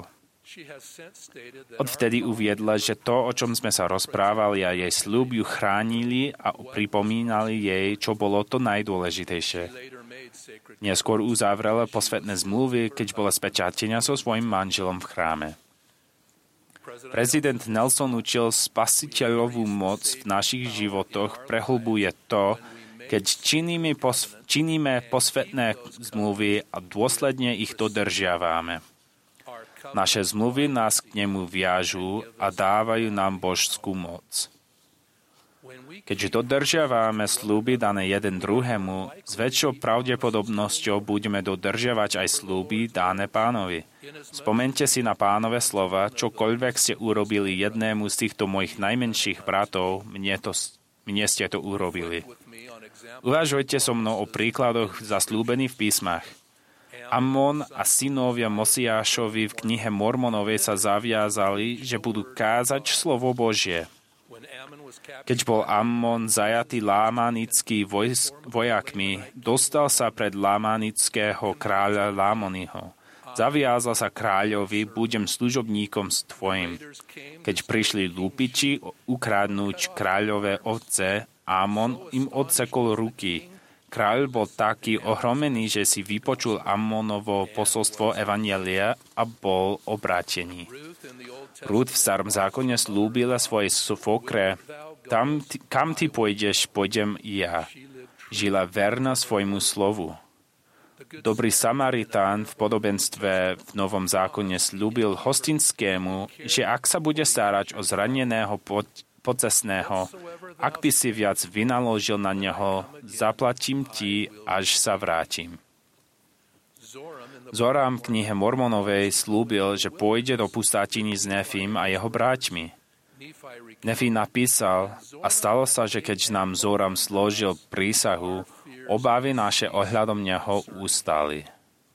Odvtedy uviedla, že to, o čom sme sa rozprávali a jej sľub ju chránili a pripomínali jej, čo bolo to najdôležitejšie. Neskôr uzavrela posvetné zmluvy, keď bola spečatená so svojím manželom v chráme. Prezident Nelson učil, spasiteľovú moc v našich životoch prehlbuje to, keď činíme posvetné zmluvy a dôsledne ich dodržiavame. Naše zmluvy nás k nemu viažú a dávajú nám božskú moc. Keďže dodržiavame sľuby dané jeden druhému, s väčšou pravdepodobnosťou budeme dodržiavať aj sľuby dané Pánovi. Spomente si na Pánove slova, čokoľvek ste urobili jednému z týchto mojich najmenších bratov, mne ste to urobili. Uvažujte so mnou o príkladoch zasľúbených v písmach. Amon a synovia Mosiášovi v knihe Mormonovej sa zaviazali, že budú kázať slovo Božie. Keď bol Amon zajatý lámanický vojakmi, dostal sa pred lámanického kráľa Lámonyho. Zaviazal sa kráľovi, budem služobníkom s tvojim. Keď prišli lupiči ukradnúť kráľové ovce, Amon im odsekol ruky. Kráľ bol taký ohromený, že si vypočul Amonovo posolstvo evanjelia a bol obrátený. Rút v starom zákone slúbila svojej svokre, kam ty pôjdeš, pôjdem i ja. Žila verná svojmu slovu. Dobrý Samaritán v podobenstve v Novom zákone slúbil hostinskému, že ak sa bude starať o zraneného pocestného, ak by si viac vynaložil na neho, zaplatím ti, až sa vrátim. Zoram v knihe Mormonovej slúbil, že pôjde do pustátiny s Nefím a jeho bráťmi. Nefi napísal, a stalo sa, že keď nám Zoram složil prísahu, obavy naše ohľadom neho ustali.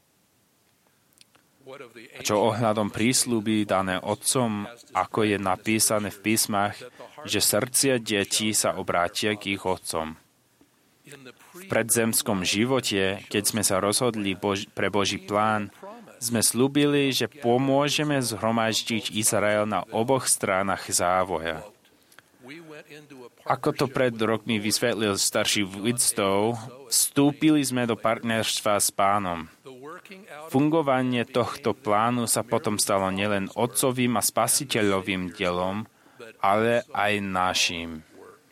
A čo ohľadom prísľuby dané otcom, ako je napísané v písmach, že srdcia detí sa obrátia k ich otcom. V predzemskom živote, keď sme sa rozhodli pre Boží plán, sme slúbili, že pomôžeme zhromaždiť Izrael na oboch stranách závoja. Ako to pred rokmi vysvetlil starší Widstow, vstúpili sme do partnerstva s Pánom. Fungovanie tohto plánu sa potom stalo nielen otcovým a spasiteľovým dielom, ale aj naším.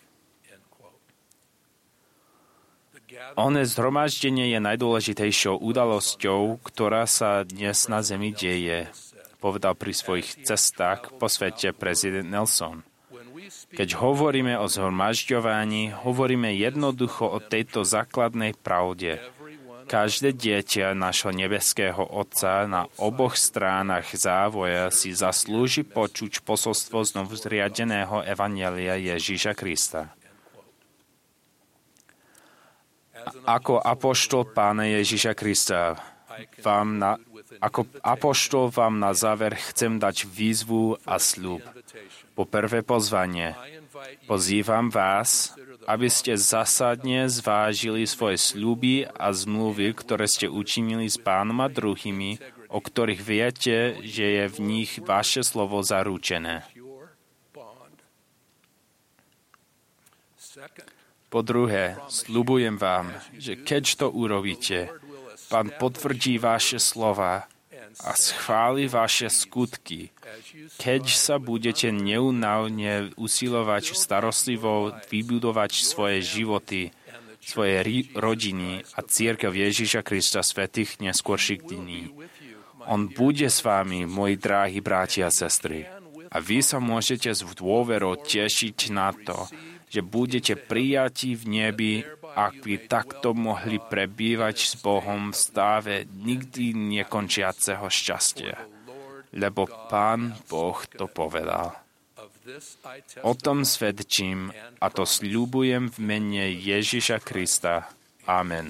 Oné zhromaždenie je najdôležitejšou udalosťou, ktorá sa dnes na Zemi deje, povedal pri svojich cestách po svete prezident Nelson. Keď hovoríme o zhromažďovaní, hovoríme jednoducho o tejto základnej pravde. Každé dieťa nášho nebeského Otca na oboch stránach závoja si zaslúži počuť posolstvo znovu zriadeného evanjelia Ježíša Krista. Ako apoštol Pána Ježíša Krista, ako apoštol vám na záver chcem dať výzvu a sľub. Po prvé pozvanie. Pozývam vás, aby ste zásadne zvážili svoje sľuby a zmluvy, ktoré ste učinili s Pánom a druhými, o ktorých viete, že je v nich vaše slovo zaručené. Po druhé, sľubujem vám, že keď to urobíte, Pán potvrdí vaše slova a schváli vaše skutky, keď sa budete neúnavne usilovať starostlivo vybudovať svoje životy, svoje rodiny a cirkev Ježíša Krista svätých neskôrších dní. On bude s vami, moji dráhi bratia a sestry. A vy sa môžete s dôverou tešiť na to, že budete prijatí v nebi, ak by takto mohli prebývať s Bohom v stave nikdy nekončiaceho šťastia. Lebo Pán Boh to povedal. O tom svedčím a to sľubujem v mene Ježiša Krista. Amen.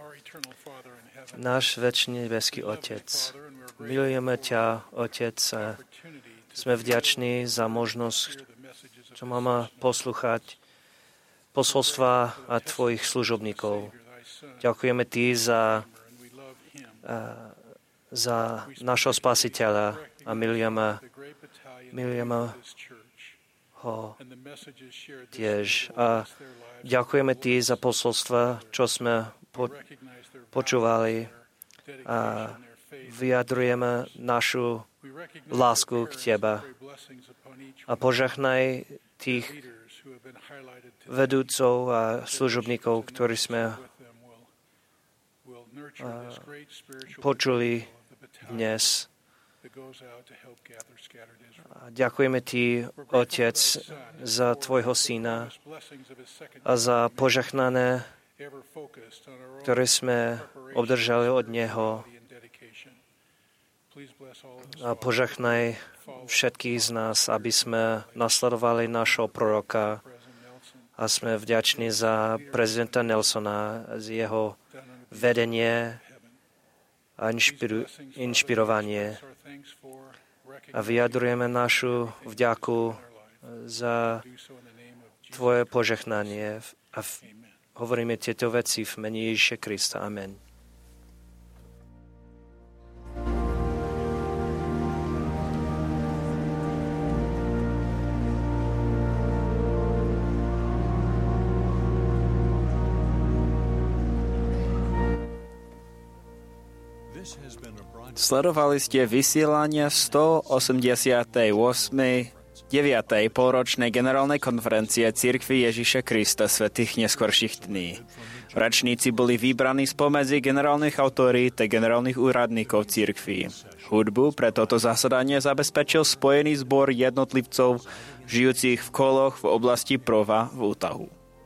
Náš večný nebeský Otec, milujeme ťa, Otec, a sme vďační za možnosť, čo máme poslúchať posolstva a tvojich služobníkov. Ďakujeme ti za našho Spasiteľa a milujeme ho tiež. A ďakujeme ti za posolstva, čo sme počúvali a vyjadrujeme našu lásku k teba. A požehnaj tých vedúcov a služobníkov, ktorí sme počuli dnes. A ďakujeme ti, Otec, za tvojho syna a za požehnané, ktoré sme obdržali od neho. A požehnaj všetkých z nás, aby sme nasledovali našho proroka. A sme vďační za prezidenta Nelsona, z jeho vedenie a inšpirovanie. A vyjadrujeme našu vďaku za tvoje požehnanie. A hovoríme tieto veci v mene Ježiša Krista. Amen. Sledovali ste vysielanie 188. 9. polročnej generálnej konferencie Cirkvi Ježiša Krista svätých neskorších dní. Rečníci boli vybraní spomedzi generálnych autorít a generálnych úradníkov cirkvi. Hudbu pre toto zasadanie zabezpečil spojený zbor jednotlivcov žijúcich v koloch v oblasti Prova v Utahu.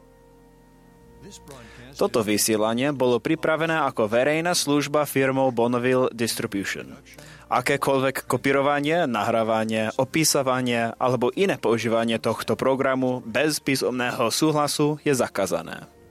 Toto vysielanie bolo pripravené ako verejná služba firmou Bonneville Distribution. Akékoľvek kopírovanie, nahrávanie, opísavanie alebo iné používanie tohto programu bez písomného súhlasu je zakázané.